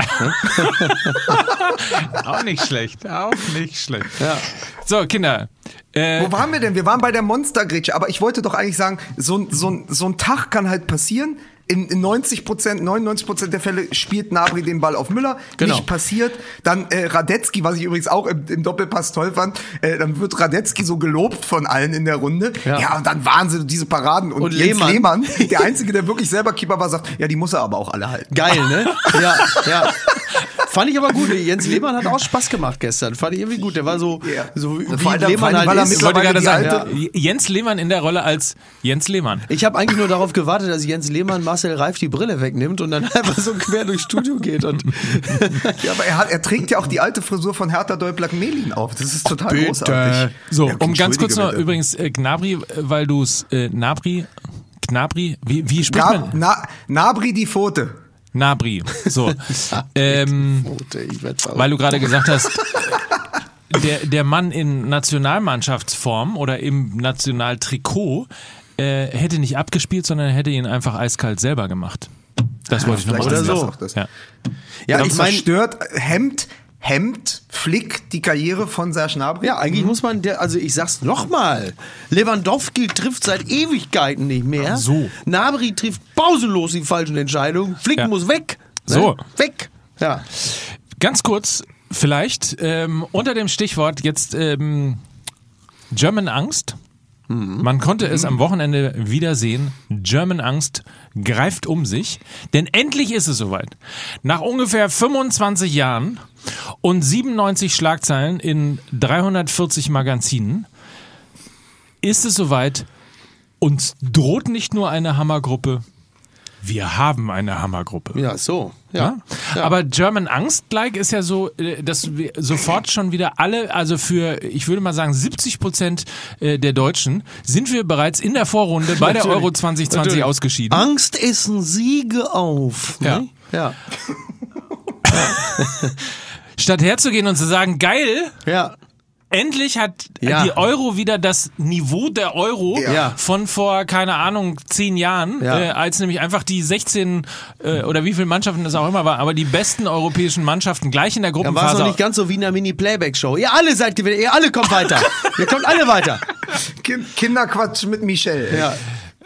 Auch nicht schlecht. Auch nicht schlecht. Ja. So, Kinder. Äh, Wo waren wir denn? Wir waren bei der Monstergrätsche. Aber ich wollte doch eigentlich sagen, so, ein- so, ein- so ein Tag kann halt passieren. In, in neunzig Prozent, neunundneunzig Prozent der Fälle spielt Gnabry den Ball auf Müller. Genau. Nicht passiert. Dann äh, Radetzky, was ich übrigens auch im, im Doppelpass toll fand, äh, dann wird Radetzky so gelobt von allen in der Runde. Ja. Ja, und dann Wahnsinn, diese Paraden. Und, Und Jens Lehmann. Lehmann, der Einzige, der wirklich selber Keeper war, sagt, ja, die muss er aber auch alle halten. Geil, ne? Ja, ja. Fand ich aber gut. Jens Lehmann hat auch Spaß gemacht gestern. Fand ich irgendwie gut. Der war so, Ja. so wie Vor allem, Lehmann vor allem, halt weil er ist. ich wollte gerade mittlerweile sagen, die ja, Jens Lehmann in der Rolle als Jens Lehmann. Ich habe eigentlich nur darauf gewartet, dass Jens Lehmann Marcel Reif die Brille wegnimmt und dann einfach so quer durchs Studio geht. Und Ja, aber er, hat, er trägt ja auch die alte Frisur von Hertha Deublak-Melin auf. Das ist total großartig. So, Ja, okay, um ganz kurz noch, entschuldige bitte. übrigens, äh, Gnabry, äh, weil du es, äh, Gnabry, Gnabry, wie, wie spricht Gab, man? na, Nabri die Pfote. Gnabry, so. ähm, ich werd sauer. weil du gerade gesagt hast, der, der Mann in Nationalmannschaftsform oder im Nationaltrikot äh, hätte nicht abgespielt, sondern hätte ihn einfach eiskalt selber gemacht. Das wollte ich noch mal Vielleicht oder ist so. das auch das. Ja. ja, Dann ich meine, zerstört, hemmt, hemmt Flick die Karriere von Serge Gnabry. ja, eigentlich muss man, der, also ich sag's nochmal, Lewandowski trifft seit Ewigkeiten nicht mehr. Ach so. Gnabry trifft pausenlos die falschen Entscheidungen. Flick Ja. muss weg. So. Ne? Weg. Ja. Ganz kurz, vielleicht ähm, unter dem Stichwort jetzt ähm, German Angst. Man konnte es am Wochenende wieder sehen. German Angst greift um sich. Denn endlich ist es soweit. Nach ungefähr fünfundzwanzig Jahren und siebenundneunzig Schlagzeilen in dreihundertvierzig Magazinen ist es soweit. Uns droht nicht nur eine Hammergruppe. Wir haben eine Hammergruppe. Ja, so. Ja. Ja? Ja. Aber German Angst-like ist ja so, äh, dass wir sofort schon wieder alle, also für, ich würde mal sagen, siebzig Prozent äh, der Deutschen sind wir bereits in der Vorrunde bei der Natürlich. Euro zwanzig zwanzig Natürlich. ausgeschieden. Angst essen Siege auf. Ja. Ne? Ja. Statt herzugehen und zu sagen, geil, Ja. endlich hat Ja. die Euro wieder das Niveau der Euro Ja. von vor, keine Ahnung, zehn Jahren, Ja. äh, als nämlich einfach die sechzehn äh, oder wie viele Mannschaften das auch immer war, aber die besten europäischen Mannschaften gleich in der Da war es Gruppenphase. noch nicht ganz so wie in einer Mini-Playback-Show. Ihr alle seid gewinnt, ihr alle kommt weiter. Ihr kommt alle weiter. Kind- Kinderquatsch mit Michel. Ja.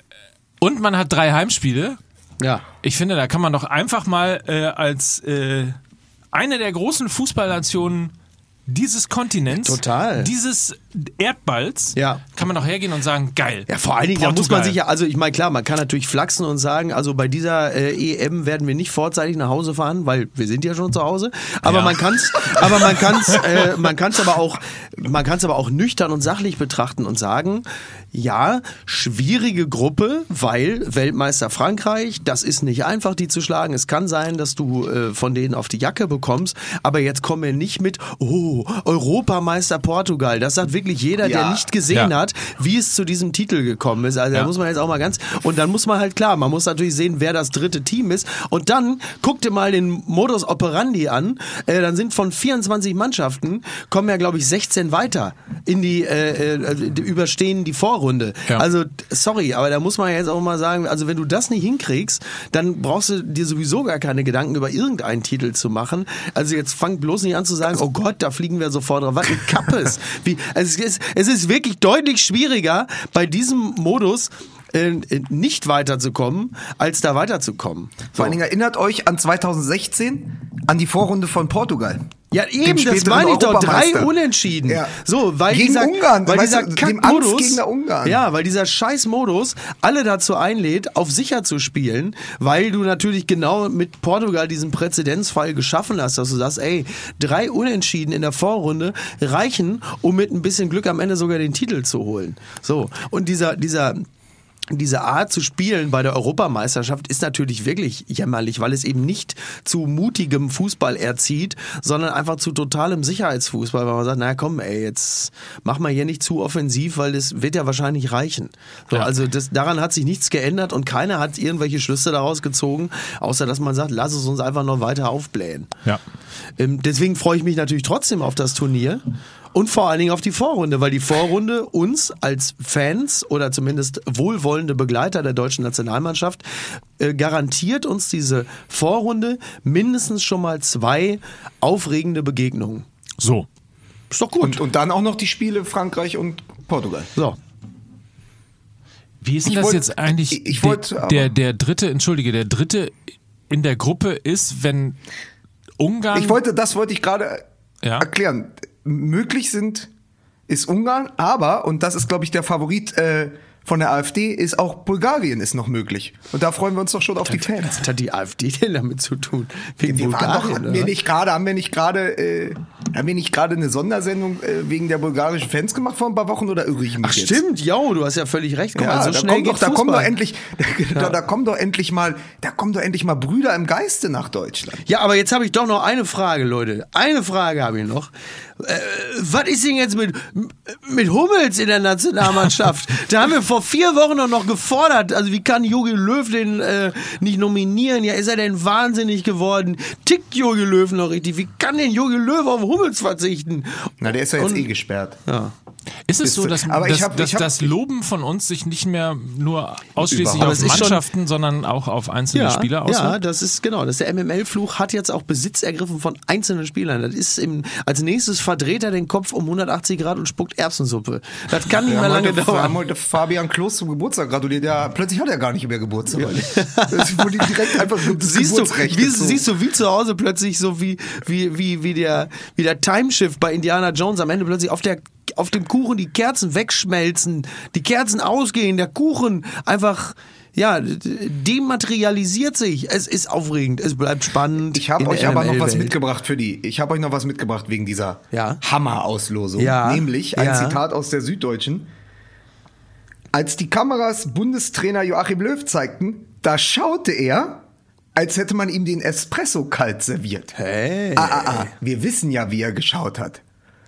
Und man hat drei Heimspiele. Ja. Ich finde, da kann man doch einfach mal äh, als äh, eine der großen Fußballnationen dieses Kontinents, Total. dieses Erdballs, Ja. kann man doch hergehen und sagen, geil. Ja, vor allen Dingen, da Portugal. muss man sich ja, also ich meine, klar, man kann natürlich flachsen und sagen, also bei dieser äh, E M werden wir nicht vorzeitig nach Hause fahren, weil wir sind ja schon zu Hause. Aber Ja. man kann's, aber man kann's, äh, man kann's aber auch, man kann's aber auch nüchtern und sachlich betrachten und sagen, ja, schwierige Gruppe, weil Weltmeister Frankreich, das ist nicht einfach, die zu schlagen. Es kann sein, dass du äh, von denen auf die Jacke bekommst, aber jetzt kommen wir nicht mit, oh, Europameister Portugal. Das sagt wirklich jeder, der Ja. nicht gesehen Ja. hat, wie es zu diesem Titel gekommen ist. Also da Ja. muss man jetzt auch mal ganz, und dann muss man halt klar, man muss natürlich sehen, wer das dritte Team ist. Und dann guck dir mal den Modus operandi an. Äh, dann sind von vierundzwanzig Mannschaften, kommen ja glaube ich sechzehn weiter in die, äh, äh, die überstehen die Vorrunde. Ja. Also sorry, aber da muss man jetzt auch mal sagen, also wenn du das nicht hinkriegst, dann brauchst du dir sowieso gar keine Gedanken über irgendeinen Titel zu machen. Also jetzt fang bloß nicht an zu sagen, oh Gott, da fliegen wir sofort drauf. Was ein Kappes. Wie, also es ist, es ist wirklich deutlich schwieriger, bei diesem Modus äh, nicht weiterzukommen, als da weiterzukommen. Vor allen Dingen erinnert euch an zweitausendsechzehn, an die Vorrunde von Portugal. Ja, Dem eben, das späteren meine ich doch, drei Europameister. Unentschieden. Ja. So, weil Gegen dieser, Ungarn, weil weißt dieser du, dem Kackmodus, Angstgegner Ungarn. ja, weil dieser Scheißmodus alle dazu einlädt, auf sicher zu spielen, weil du natürlich genau mit Portugal diesen Präzedenzfall geschaffen hast, dass du sagst, ey, drei Unentschieden in der Vorrunde reichen, um mit ein bisschen Glück am Ende sogar den Titel zu holen. So, und dieser, dieser, diese Art zu spielen bei der Europameisterschaft ist natürlich wirklich jämmerlich, weil es eben nicht zu mutigem Fußball erzieht, sondern einfach zu totalem Sicherheitsfußball, weil man sagt, naja komm ey, jetzt mach mal hier nicht zu offensiv, weil das wird ja wahrscheinlich reichen. So, Ja. Also das, daran hat sich nichts geändert und keiner hat irgendwelche Schlüsse daraus gezogen, außer dass man sagt, lass es uns einfach noch weiter aufblähen. Ja. Ähm, deswegen freue ich mich natürlich trotzdem auf das Turnier und vor allen Dingen auf die Vorrunde, weil die Vorrunde uns als Fans oder zumindest wohlwollende Begleiter der deutschen Nationalmannschaft äh, garantiert uns diese Vorrunde mindestens schon mal zwei aufregende Begegnungen. So. Ist doch gut. Und, und dann auch noch die Spiele Frankreich und Portugal. so. Wie ist denn Ich das wollt- jetzt eigentlich? ich- ich der, wollt, aber- der, der dritte, entschuldige, der dritte in der Gruppe ist, wenn Ungarn. Ich wollte, das wollte ich gerade Ja. erklären. Möglich sind, ist Ungarn, aber, und das ist, glaube ich, der Favorit äh, von der AfD, ist auch Bulgarien ist noch möglich. Und da freuen wir uns doch schon auf die Fans. Was hat die AfD denn damit zu tun? Wegen Wir waren doch, Bulgarien, hatten wir oder? nicht gerade, haben wir nicht gerade, äh, haben wir nicht gerade eine Sondersendung äh, wegen der bulgarischen Fans gemacht vor ein paar Wochen oder irre ich mich Ach jetzt? stimmt, jo, du hast ja völlig recht. Guck Ja, mal, so da schnell kommt doch, geht da kommen doch Fußball. endlich, da, da, da kommen doch endlich mal, da kommen doch endlich mal Brüder im Geiste nach Deutschland. Ja, aber jetzt habe ich doch noch eine Frage, Leute. Eine Frage habe ich noch. Äh, was ist denn jetzt mit, mit Hummels in der Nationalmannschaft? Da haben wir vor vier Wochen noch, noch gefordert. Also wie kann Jogi Löw den äh, nicht nominieren? Ja, ist er denn wahnsinnig geworden? Tickt Jogi Löw noch richtig? Wie kann denn Jogi Löw auf Hummels verzichten? Na, der ist ja jetzt Und- eh gesperrt. Ja. Ist es Ist- so, dass, aber ich dass, hab- dass ich hab- das Loben von uns sich nicht mehr nur ausschließlich Überhaupt. auf Aber es ist schon- Mannschaften, sondern auch auf einzelne Ja, Spieler ja, auswirkt? das ist genau. Das ist der M M L-Fluch hat jetzt auch Besitz ergriffen von einzelnen Spielern. Das ist im, als nächstes verdreht er den Kopf um hundertachtzig Grad und spuckt Erbsensuppe. Das kann nicht Wir mehr haben, lange heute, wir haben dauern. heute Fabian Klos zum Geburtstag gratuliert. Ja, plötzlich hat er gar nicht mehr Geburtstag. Das wurde ihm direkt einfach das Siehst du, Geburtsrecht wie, gezogen. siehst du, wie zu Hause plötzlich so wie, wie, wie, wie der, wie der Timeshift bei Indiana Jones am Ende plötzlich auf der auf dem Kuchen die Kerzen wegschmelzen, die Kerzen ausgehen, der Kuchen einfach, ja, dematerialisiert sich. Es ist aufregend, es bleibt spannend. Ich habe euch aber noch was mitgebracht für die. Ich habe euch noch was mitgebracht wegen dieser ja. Hammer-Auslosung. Ja. Nämlich ein ja. Zitat aus der Süddeutschen. Als die Kameras Bundestrainer Joachim Löw zeigten, da schaute er, als hätte man ihm den Espresso kalt serviert. Hey. Ah, ah, ah. Wir wissen ja, wie er geschaut hat.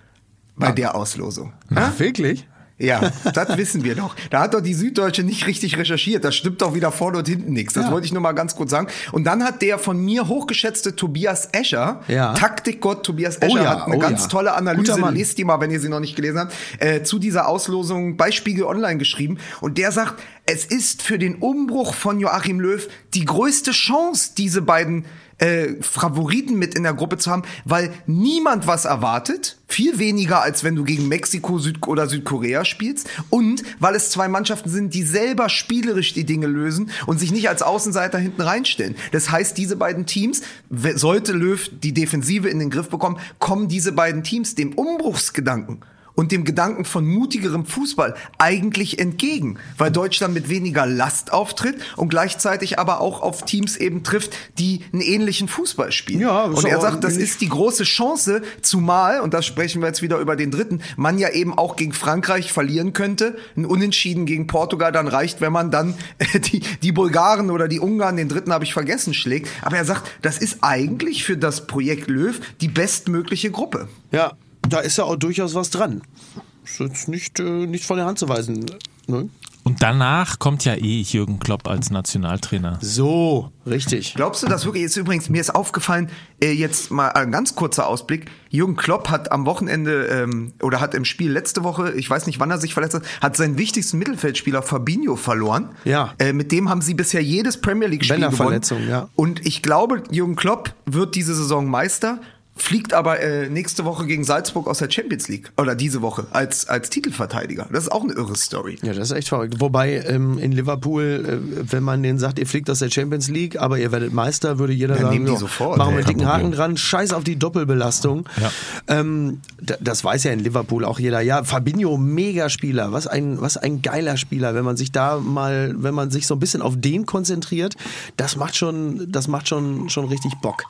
Bei ah. der Auslosung. Ach, wirklich? Ja, das wissen wir doch. Da hat doch die Süddeutsche nicht richtig recherchiert. Da stimmt doch wieder vorne und hinten nichts. Das ja. wollte ich nur mal ganz kurz sagen. Und dann hat der von mir hochgeschätzte Tobias Escher, ja. Taktikgott Tobias Escher, oh ja, hat eine oh ganz ja. tolle Analyse, lest die mal, wenn ihr sie noch nicht gelesen habt, äh, zu dieser Auslosung bei Spiegel Online geschrieben. Und der sagt, es ist für den Umbruch von Joachim Löw die größte Chance, diese beiden Äh, Favoriten mit in der Gruppe zu haben, weil niemand was erwartet, viel weniger als wenn du gegen Mexiko Süd- oder Südkorea spielst und weil es zwei Mannschaften sind, die selber spielerisch die Dinge lösen und sich nicht als Außenseiter hinten reinstellen. Das heißt, diese beiden Teams, sollte Löw die Defensive in den Griff bekommen, kommen diese beiden Teams dem Umbruchsgedanken und dem Gedanken von mutigerem Fußball eigentlich entgegen, weil Deutschland mit weniger Last auftritt und gleichzeitig aber auch auf Teams eben trifft, die einen ähnlichen Fußball spielen. Ja, und er sagt, das ist die große Chance, zumal, und da sprechen wir jetzt wieder über den dritten, man ja eben auch gegen Frankreich verlieren könnte, ein Unentschieden gegen Portugal dann reicht, wenn man dann die, die Bulgaren oder die Ungarn, den dritten habe ich vergessen, schlägt. Aber er sagt, das ist eigentlich für das Projekt Löw die bestmögliche Gruppe. Ja. Da ist ja auch durchaus was dran. Ist jetzt nicht, äh, nicht von der Hand zu weisen. Ne? Und danach kommt ja eh Jürgen Klopp als Nationaltrainer. So, richtig. Glaubst du das wirklich? Jetzt übrigens, mir ist aufgefallen, äh, jetzt mal ein ganz kurzer Ausblick. Jürgen Klopp hat am Wochenende ähm, oder hat im Spiel letzte Woche, ich weiß nicht, wann er sich verletzt hat, hat seinen wichtigsten Mittelfeldspieler Fabinho verloren. Ja. Äh, mit dem haben sie bisher jedes Premier League-Spiel gewonnen. Ja. Und ich glaube, Jürgen Klopp wird diese Saison Meister. Fliegt aber äh, nächste Woche gegen Salzburg aus der Champions League. Oder diese Woche als, als Titelverteidiger. Das ist auch eine irre Story. Ja, das ist echt verrückt. Wobei ähm, in Liverpool, äh, wenn man denen sagt, ihr fliegt aus der Champions League, aber ihr werdet Meister, würde jeder ja, sagen, die sofort, machen wir einen dicken Haken dran, scheiß auf die Doppelbelastung. Ja. Ähm, d- das weiß ja in Liverpool auch jeder. Ja, Fabinho, Megaspieler. Was ein, was ein geiler Spieler. Wenn man sich da mal, wenn man sich so ein bisschen auf den konzentriert, das macht schon, das macht schon, schon richtig Bock.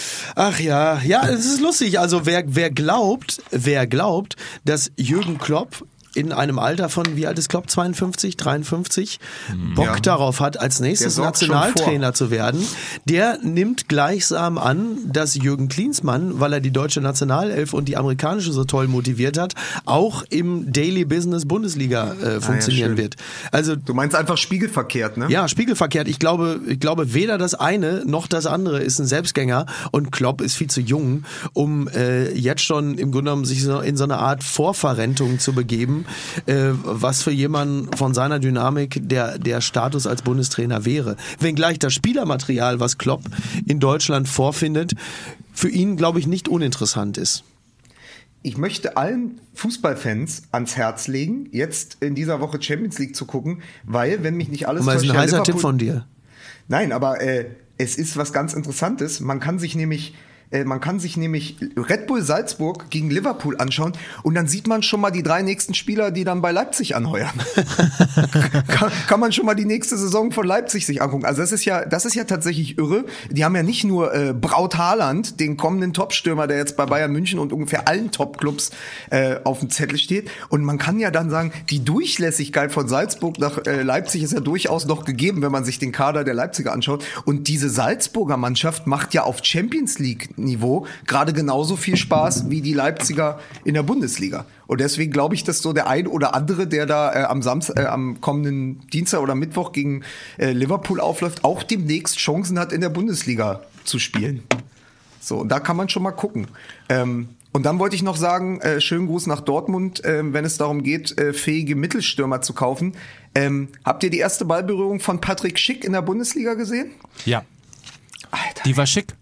Ach ja, ja, es ist lustig. Also wer, wer glaubt, wer glaubt, dass Jürgen Klopp in einem Alter von, wie alt ist Klopp, zweiundfünfzig, dreiundfünfzig, Bock ja. darauf hat, als nächstes Nationaltrainer zu werden, der nimmt gleichsam an, dass Jürgen Klinsmann, weil er die deutsche Nationalelf und die amerikanische so toll motiviert hat, auch im Daily Business Bundesliga äh, funktionieren ah, ja, wird. Also, du meinst einfach spiegelverkehrt, ne? Ja, spiegelverkehrt. Ich glaube, ich glaube, weder das eine noch das andere ist ein Selbstgänger und Klopp ist viel zu jung, um äh, jetzt schon im Grunde genommen sich so in so eine Art Vorverrentung zu begeben, Äh, was für jemanden von seiner Dynamik der, der Status als Bundestrainer wäre. Wenngleich das Spielermaterial, was Klopp in Deutschland vorfindet, für ihn, glaube ich, nicht uninteressant ist. Ich möchte allen Fußballfans ans Herz legen, jetzt in dieser Woche Champions League zu gucken, weil, wenn mich nicht alles täuscht... Das ist ein heißer Tipp von dir. Nein, aber äh, es ist was ganz Interessantes. Man kann sich nämlich... Man kann sich nämlich Red Bull Salzburg gegen Liverpool anschauen und dann sieht man schon mal die drei nächsten Spieler, die dann bei Leipzig anheuern. kann, kann man schon mal die nächste Saison von Leipzig sich angucken. Also das ist ja, das ist ja tatsächlich irre. Die haben ja nicht nur äh, Braut Haaland, den kommenden Topstürmer, der jetzt bei Bayern München und ungefähr allen Topclubs äh, auf dem Zettel steht. Und man kann ja dann sagen, die Durchlässigkeit von Salzburg nach äh, Leipzig ist ja durchaus noch gegeben, wenn man sich den Kader der Leipziger anschaut. Und diese Salzburger Mannschaft macht ja auf Champions League Niveau gerade genauso viel Spaß wie die Leipziger in der Bundesliga. Und deswegen glaube ich, dass so der ein oder andere, der da äh, am Samstag, äh, am kommenden Dienstag oder Mittwoch gegen äh, Liverpool aufläuft, auch demnächst Chancen hat, in der Bundesliga zu spielen. So, und da kann man schon mal gucken. Ähm, und dann wollte ich noch sagen, äh, schönen Gruß nach Dortmund, äh, wenn es darum geht, äh, fähige Mittelstürmer zu kaufen. Ähm, habt ihr die erste Ballberührung von Patrick Schick in der Bundesliga gesehen? Ja. Alter. Die war schick.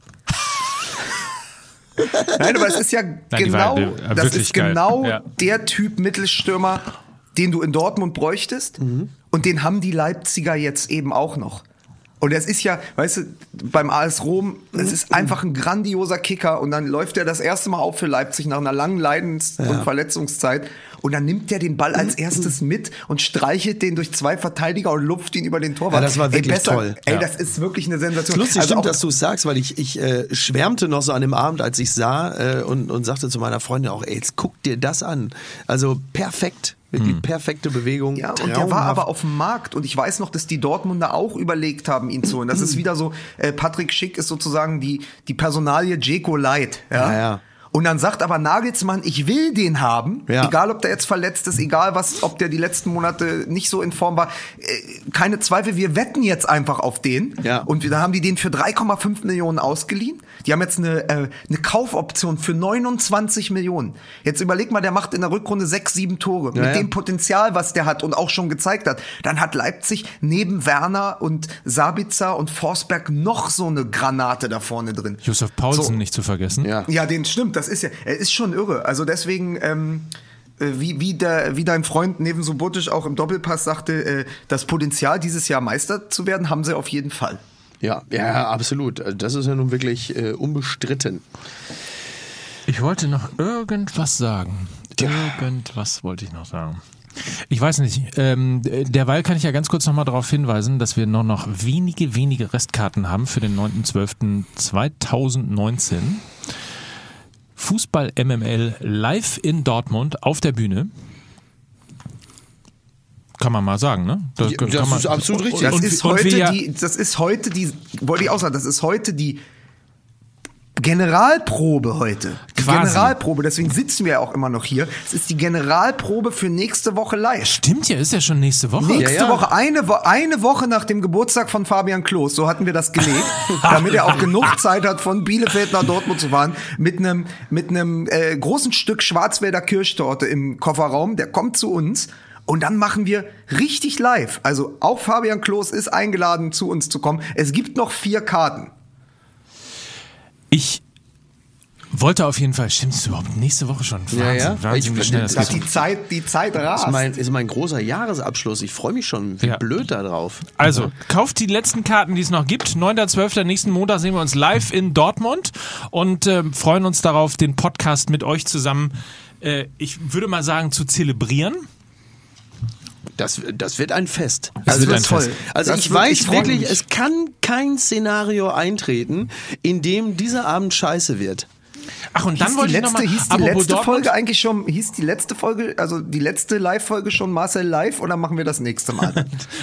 Nein, aber es ist ja Nein, genau, war, das ist geil. genau ja. der Typ Mittelstürmer, den du in Dortmund bräuchtest. Mhm. Und den haben die Leipziger jetzt eben auch noch. Und es ist ja, weißt du, beim A S Rom, es ist einfach ein grandioser Kicker und dann läuft er das erste Mal auf für Leipzig nach einer langen Leidens- und Ja. Verletzungszeit und dann nimmt er den Ball als erstes mit und streichelt den durch zwei Verteidiger und lupft ihn über den Torwart. Ja, das war wirklich ey, besser, toll. Ey, Ja. das ist wirklich eine Sensation. Lustig, Also stimmt, auch- dass du es sagst, weil ich, ich äh, schwärmte noch so an dem Abend, als ich sah äh, und, und sagte zu meiner Freundin auch, ey, jetzt guck dir das an. Also perfekt, wirklich Hm. perfekte Bewegung. Ja, und der traumhaft. war aber auf dem Markt und ich weiß noch, dass die Dortmunder auch überlegt haben, ihn zu holen. Das ist wieder so, äh, Patrick Schick ist sozusagen die, die Personalie Dzeko Light. Ja? Ja, ja. Und dann sagt aber Nagelsmann, ich will den haben, Ja. egal ob der jetzt verletzt ist, egal was, ob der die letzten Monate nicht so in Form war. Äh, keine Zweifel, wir wetten jetzt einfach auf den. Ja. Und wir, da haben die den für drei Komma fünf Millionen ausgeliehen. Die haben jetzt eine, äh, eine Kaufoption für neunundzwanzig Millionen. Jetzt überleg mal, der macht in der Rückrunde sechs, sieben Tore. Ja, Mit ja. dem Potenzial, was der hat und auch schon gezeigt hat. Dann hat Leipzig neben Werner und Sabitzer und Forsberg noch so eine Granate da vorne drin. Josef Paulsen So. nicht zu vergessen. Ja. Ja, den stimmt, das ist ja, er ist schon irre. Also deswegen, ähm, äh, wie, wie, der, wie dein Freund Neven Subotic auch im Doppelpass sagte, äh, das Potenzial, dieses Jahr Meister zu werden, haben sie auf jeden Fall. Ja, ja, absolut. Das ist ja nun wirklich äh, unbestritten. Ich wollte noch irgendwas sagen. Irgendwas wollte ich noch sagen. Ich weiß nicht, ähm, derweil kann ich ja ganz kurz nochmal darauf hinweisen, dass wir nur noch wenige, wenige Restkarten haben für den neunten zwölften zweitausendneunzehn. Fußball M M L live in Dortmund auf der Bühne. Kann man mal sagen, ne? Ja, kann das man, ist absolut richtig. Das Und- ist und heute wir ja- die, das ist heute die, wollte ich auch sagen, das ist heute die Generalprobe heute. Die Quasi. Generalprobe, deswegen sitzen wir ja auch immer noch hier. Es ist die Generalprobe für nächste Woche live. Stimmt ja, ist ja schon nächste Woche. Nächste Ja, ja. Woche, eine, Wo- eine Woche nach dem Geburtstag von Fabian Klos, so hatten wir das gelegt, damit er auch genug Zeit hat, von Bielefeld nach Dortmund zu fahren, mit einem mit einem äh, großen Stück Schwarzwälder Kirschtorte im Kofferraum, der kommt zu uns und dann machen wir richtig live. Also auch Fabian Klos ist eingeladen, zu uns zu kommen. Es gibt noch vier Karten. Ich wollte auf jeden Fall, stimmt es überhaupt nächste Woche schon? Wahnsinn, Ja, ja. Wahnsinn, wie Ich- schnell das das- geht. Die Zeit, die Zeit Das rast. ist mein, ist mein großer Jahresabschluss. Ich freue mich schon. Wie Ja. blöd da drauf. Also, kauft die letzten Karten, die es noch gibt. neunter zwölfter nächsten Montag sehen wir uns live in Dortmund und äh, freuen uns darauf, den Podcast mit euch zusammen, äh, ich würde mal sagen, zu zelebrieren. Das, das wird ein Fest. Das also wird das- ein Fest. Also Das ich wird- weiß ich freu wirklich, mich. es kann kein Szenario eintreten, in dem dieser Abend scheiße wird. Ach, und dann Hieß wollte die ich letzte, nochmal, hieß die apropos letzte Dortmund, Folge eigentlich schon, hieß die letzte Folge, also die letzte Live-Folge schon Marcel Live oder machen wir das nächste Mal?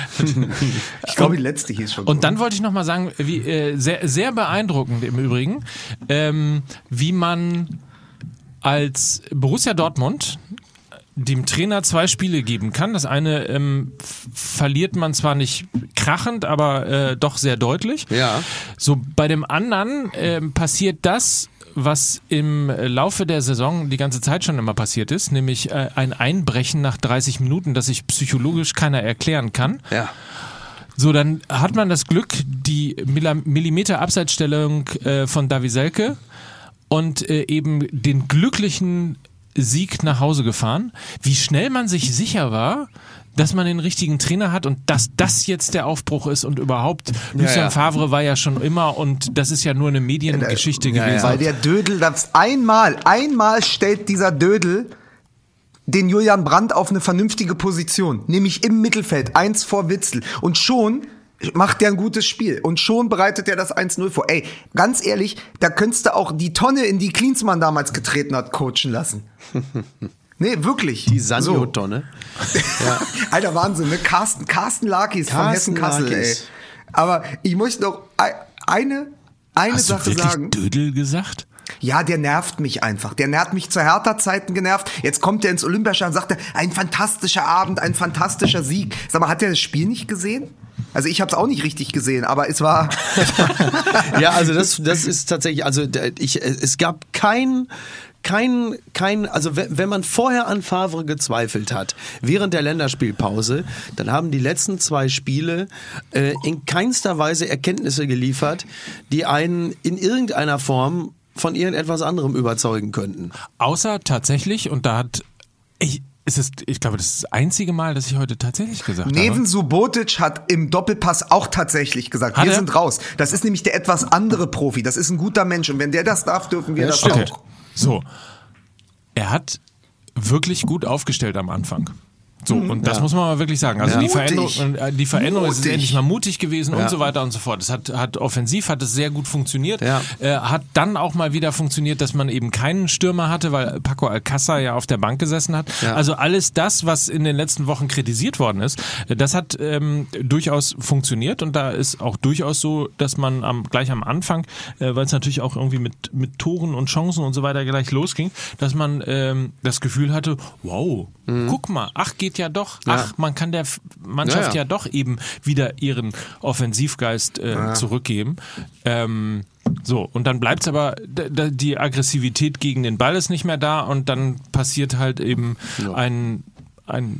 Ich glaube, die letzte hieß schon. Und dann wollte ich nochmal sagen, wie, äh, sehr, sehr beeindruckend im Übrigen, ähm, wie man als Borussia Dortmund dem Trainer zwei Spiele geben kann. Das eine ähm, f- verliert man zwar nicht krachend, aber äh, doch sehr deutlich. Ja. So, bei dem anderen ähm, passiert das, was im Laufe der Saison die ganze Zeit schon immer passiert ist, nämlich äh, ein Einbrechen nach dreißig Minuten, das sich psychologisch keiner erklären kann. Ja. So, dann hat man das Glück, die Milla- Millimeter Abseitsstellung äh, von Davy Selke und äh, eben den glücklichen Sieg nach Hause gefahren. Wie schnell man sich sicher war, dass man den richtigen Trainer hat und dass das jetzt der Aufbruch ist und überhaupt, Lucien ja. Favre war ja schon immer und das ist ja nur eine Mediengeschichte Ja, gewesen. ja. Weil der Dödel, das einmal, einmal stellt dieser Dödel den Julian Brandt auf eine vernünftige Position, nämlich im Mittelfeld, eins vor Witzel. Und schon macht der ein gutes Spiel. Und schon bereitet er das eins null vor. Ey, ganz ehrlich, da könntest du auch die Tonne, in die Klinsmann damals getreten hat, coachen lassen. Nee, wirklich. Die Sanjo-Tonne. Ja. Alter, Wahnsinn, ne? Carsten, Carsten Lakis von Carsten Hessen-Kassel, ey. Lakis. Aber ich möchte noch ei- eine, eine Hast Sache du wirklich sagen. Dödel gesagt? Ja, der nervt mich einfach. Der nervt mich zu Hertha-Zeiten genervt. Jetzt kommt er ins Olympiastadion und sagt, er, ein fantastischer Abend, ein fantastischer Sieg. Sag mal, hat er das Spiel nicht gesehen? Also ich habe es auch nicht richtig gesehen, aber es war... Ja, also das, das ist tatsächlich, also der- ich, es gab kein, kein, kein, also wenn wenn man vorher an Favre gezweifelt hat, während der Länderspielpause, dann haben die letzten zwei Spiele äh, in keinster Weise Erkenntnisse geliefert, die einen in irgendeiner Form von irgendetwas anderem überzeugen könnten. Außer tatsächlich, und da hat ich, ist es, ich glaube, das ist das einzige Mal, dass ich heute tatsächlich gesagt habe. Neven Subotic hat im Doppelpass auch tatsächlich gesagt, Hat wir er? sind raus. Das ist nämlich der etwas andere Profi. Das ist ein guter Mensch. Und wenn der das darf, dürfen wir Ja, das stimmt. auch. So. Er hat wirklich gut aufgestellt am Anfang. So, und das Ja. muss man mal wirklich sagen. Also Ja. die Veränderung, Mutig. äh, die Veränderung ist Mutig. endlich mal mutig gewesen Ja. und so weiter und so fort. Es hat, hat offensiv hat es sehr gut funktioniert. Ja. Äh, hat dann auch mal wieder funktioniert, dass man eben keinen Stürmer hatte, weil Paco Alcázar ja auf der Bank gesessen hat. Ja. Also alles das, was in den letzten Wochen kritisiert worden ist, äh, das hat ähm, durchaus funktioniert und da ist auch durchaus so, dass man am, gleich am Anfang, äh, weil es natürlich auch irgendwie mit, mit Toren und Chancen und so weiter gleich losging, dass man ähm, das Gefühl hatte, wow, guck mal, ach geht ja doch, ach man kann der F- Mannschaft Ja, ja, ja. doch eben wieder ihren Offensivgeist äh, zurückgeben. Ähm, so, und dann bleibt's aber, d- d- die Aggressivität gegen den Ball ist nicht mehr da und dann passiert halt eben ein, ein,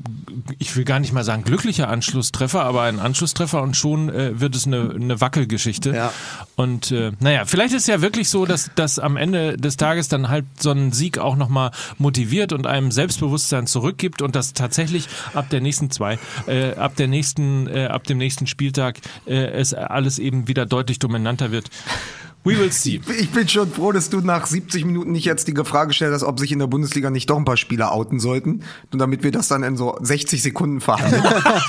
ich will gar nicht mal sagen glücklicher Anschlusstreffer, aber ein Anschlusstreffer und schon äh, wird es eine, eine Wackelgeschichte. Ja. Und äh, naja, vielleicht ist es ja wirklich so, dass, dass am Ende des Tages dann halt so ein Sieg auch nochmal motiviert und einem Selbstbewusstsein zurückgibt und dass tatsächlich ab der nächsten zwei, äh, ab der nächsten, äh, ab dem nächsten Spieltag äh, es alles eben wieder deutlich dominanter wird. We will see. Ich bin schon froh, dass du nach siebzig Minuten nicht jetzt die Frage gestellt hast, ob sich in der Bundesliga nicht doch ein paar Spieler outen sollten. Und damit wir das dann in so sechzig Sekunden verhandeln.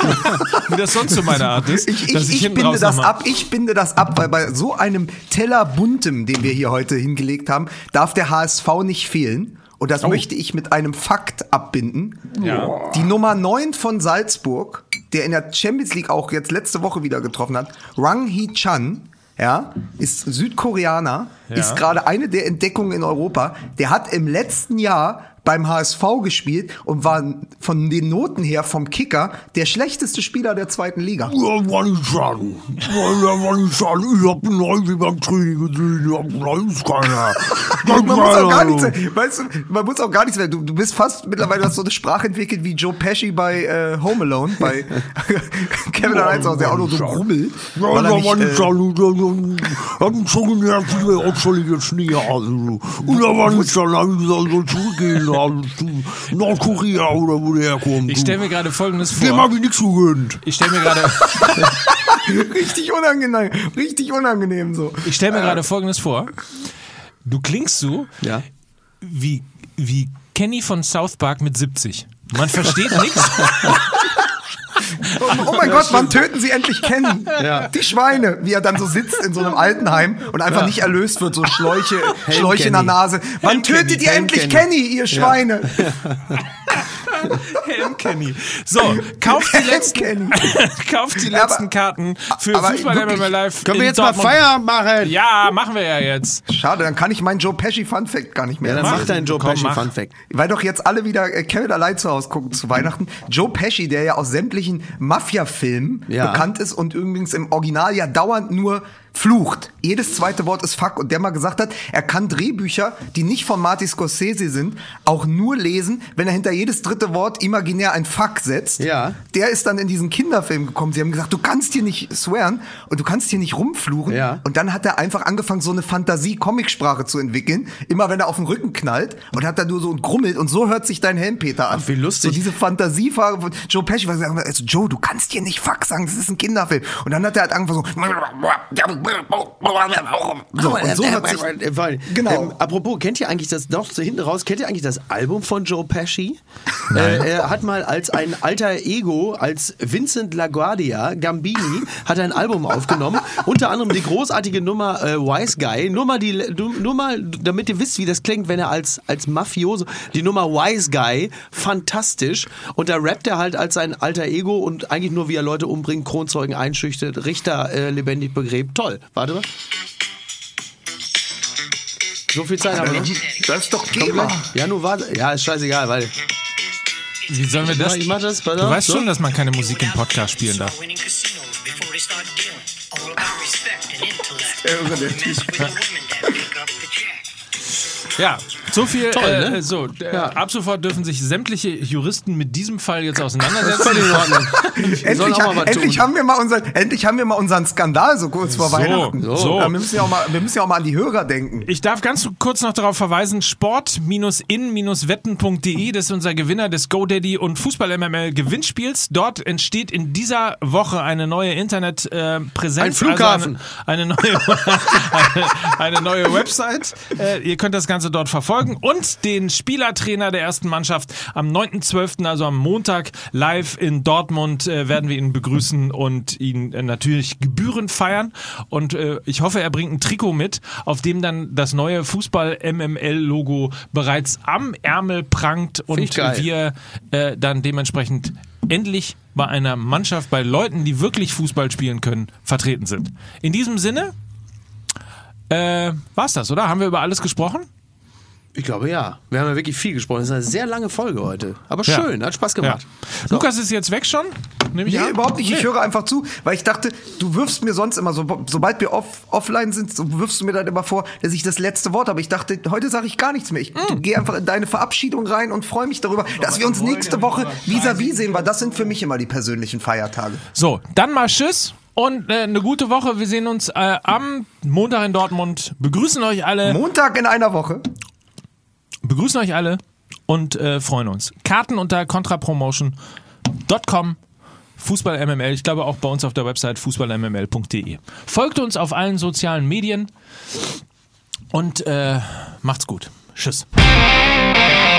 Wie das sonst so meine Art ist. Ich, ich, dass ich, hinten binde raus das noch mal- ab, ich binde das ab, weil bei so einem Teller Buntem, den wir hier heute hingelegt haben, darf der H S V nicht fehlen. Und das Oh. möchte ich mit einem Fakt abbinden. Ja. Die Nummer neun von Salzburg, der in der Champions League auch jetzt letzte Woche wieder getroffen hat, Rang Hee-chan, ja, ist Südkoreaner, Ja. ist gerade eine der Entdeckungen in Europa. Der hat im letzten Jahr beim H S V gespielt und war von den Noten her vom Kicker der schlechteste Spieler der zweiten Liga. Ja, war nicht sagen. Ja, war nicht sagen. Ich hab ihn heute beim Training gesehen. Ja, weiß keiner. Man muss auch gar nichts, weißt du, man muss auch gar nichts mehr. Du, du bist fast mittlerweile hast so eine Sprache entwickelt wie Joe Pesci bei äh, Home Alone, bei Kevin allein zu Hause, der auch nur so grummelt. Ja, weil er da nicht, war nicht äh, sagen. Er hat mich schon genervt, ob soll ich jetzt nicht haben. Und da war nicht sagen, hab ich gesagt, soll zurückgehen also zu Nordkorea oder wo der herkommt. Ich stelle mir gerade Folgendes Dem vor. hab ich nichts gegönnt. Ich stelle mir gerade richtig unangenehm, richtig unangenehm so. Ich stelle mir gerade Folgendes vor. Du klingst so Ja. wie, wie Kenny von South Park mit siebzig. Man versteht nichts. Oh, oh mein Gott, wann töten sie endlich Kenny? Ja. Die Schweine, wie er dann so sitzt in so einem Altenheim und einfach nicht erlöst wird, so Schläuche, Schläuche in der Kenny. Nase. Wann Helm tötet Kenny, ihr Helm endlich Kenny. Kenny, ihr Schweine? Helm Kenny. So, kauft die Helm letzten, Kenny. kauft die Aber- letzten Karten für aber Fußball M M L Live. Können in wir jetzt Dortmund. mal Feierabend machen? Ja, machen wir ja jetzt. Schade, dann kann ich meinen Joe Pesci Fun Fact gar nicht mehr Ja, dann erzählen. mach deinen Joe Komm, Pesci mach. Fun Fact. Weil doch jetzt alle wieder äh, Kevin allein zu Hause gucken zu Weihnachten. Joe Pesci, der ja aus sämtlichen Mafia-Filmen Ja. bekannt ist und übrigens im Original ja dauernd nur flucht. Jedes zweite Wort ist Fuck. Und der mal gesagt hat, er kann Drehbücher, die nicht von Martin Scorsese sind, auch nur lesen, wenn er hinter jedes dritte Wort imaginär ein Fuck setzt. Ja. Der ist dann in diesen Kinderfilm gekommen. Sie haben gesagt, du kannst hier nicht swearen und du kannst hier nicht rumfluchen. Ja. Und dann hat er einfach angefangen, so eine Fantasie-Comic-Sprache zu entwickeln. Immer wenn er auf den Rücken knallt und hat dann nur so und grummelt. Und so hört sich dein Helmpeter an. Ach, wie lustig. So diese Fantasiefarbe von Joe Pesci. Weil er sagt, also Joe, du kannst hier nicht Fuck sagen, das ist ein Kinderfilm. Und dann hat er halt angefangen so... So, und so hat sich, Genau. Ähm, apropos, kennt ihr eigentlich das, noch so hinten raus, kennt ihr eigentlich das Album von Joe Pesci? Äh, er hat mal als ein alter Ego, als Vincent LaGuardia, Gambini, hat er ein Album aufgenommen. Unter anderem die großartige Nummer äh, Wise Guy. Nur mal, die, nur mal, damit ihr wisst, wie das klingt, wenn er als, als Mafioso, die Nummer Wise Guy, fantastisch. Und da rappt er halt als sein alter Ego und eigentlich nur, wie er Leute umbringt, Kronzeugen einschüchtert, Richter äh, lebendig begräbt. Toll. Warte mal. So viel Zeit haben wir noch. das ist doch Komm Geber. gleich. Ja, nur warte. Ja, ist scheißegal, weil. Wie sollen wir das? Ich mach das. Du weißt schon, dass man keine Musik im Podcast spielen darf. Irre, der Typ. Ja, So viel, Toll, äh, ne? so, äh, Ja. ab sofort dürfen sich sämtliche Juristen mit diesem Fall jetzt auseinandersetzen. Völlig in Ordnung. Wir sollen Endlich, auch mal was endlich, tun. haben wir mal unseren, endlich haben wir mal unseren Skandal so kurz vor So, Weihnachten. so. Ja, wir, müssen ja auch mal, wir müssen ja auch mal an die Hörer denken. Ich darf ganz kurz noch darauf verweisen, sport in wetten punkt de, das ist unser Gewinner des GoDaddy und Fußball-M M L Gewinnspiels. Dort entsteht in dieser Woche eine neue Internetpräsenz. Ein Flughafen. Also eine, eine, neue, eine, eine neue Website. Äh, ihr könnt das Ganze dort verfolgen und den Spielertrainer der ersten Mannschaft am neunten zwölften, also am Montag, live in Dortmund äh, werden wir ihn begrüßen und ihn äh, natürlich gebührend feiern. Und äh, ich hoffe, er bringt ein Trikot mit, auf dem dann das neue Fußball-M M L-Logo bereits am Ärmel prangt und ich geil. wir äh, dann dementsprechend endlich bei einer Mannschaft, bei Leuten, die wirklich Fußball spielen können, vertreten sind. In diesem Sinne, äh, war's das, oder? Haben wir über alles gesprochen? Ich glaube ja. Wir haben ja wirklich viel gesprochen. Das ist eine sehr lange Folge heute. Aber Ja. schön, hat Spaß gemacht. Ja. Lukas ist jetzt weg schon? Nehme ich Nee, an? überhaupt nicht. Ich Nee. höre einfach zu, weil ich dachte, du wirfst mir sonst immer, so, sobald wir off, offline sind, so wirfst du mir dann immer vor, dass ich das letzte Wort habe. Ich dachte, heute sage ich gar nichts mehr. Ich Hm. gehe einfach in deine Verabschiedung rein und freue mich darüber, dass wir uns nächste Woche vis-à-vis sehen, weil das sind für mich immer die persönlichen Feiertage. So, dann mal Tschüss und äh, eine gute Woche. Wir sehen uns äh, am Montag in Dortmund. Begrüßen euch alle. Montag in einer Woche. begrüßen euch alle und äh, freuen uns. Karten unter contrapromotion punkt com, Fußball M M L, ich glaube auch bei uns auf der Website fußball m m l punkt de. Folgt uns auf allen sozialen Medien und äh, macht's gut. Tschüss.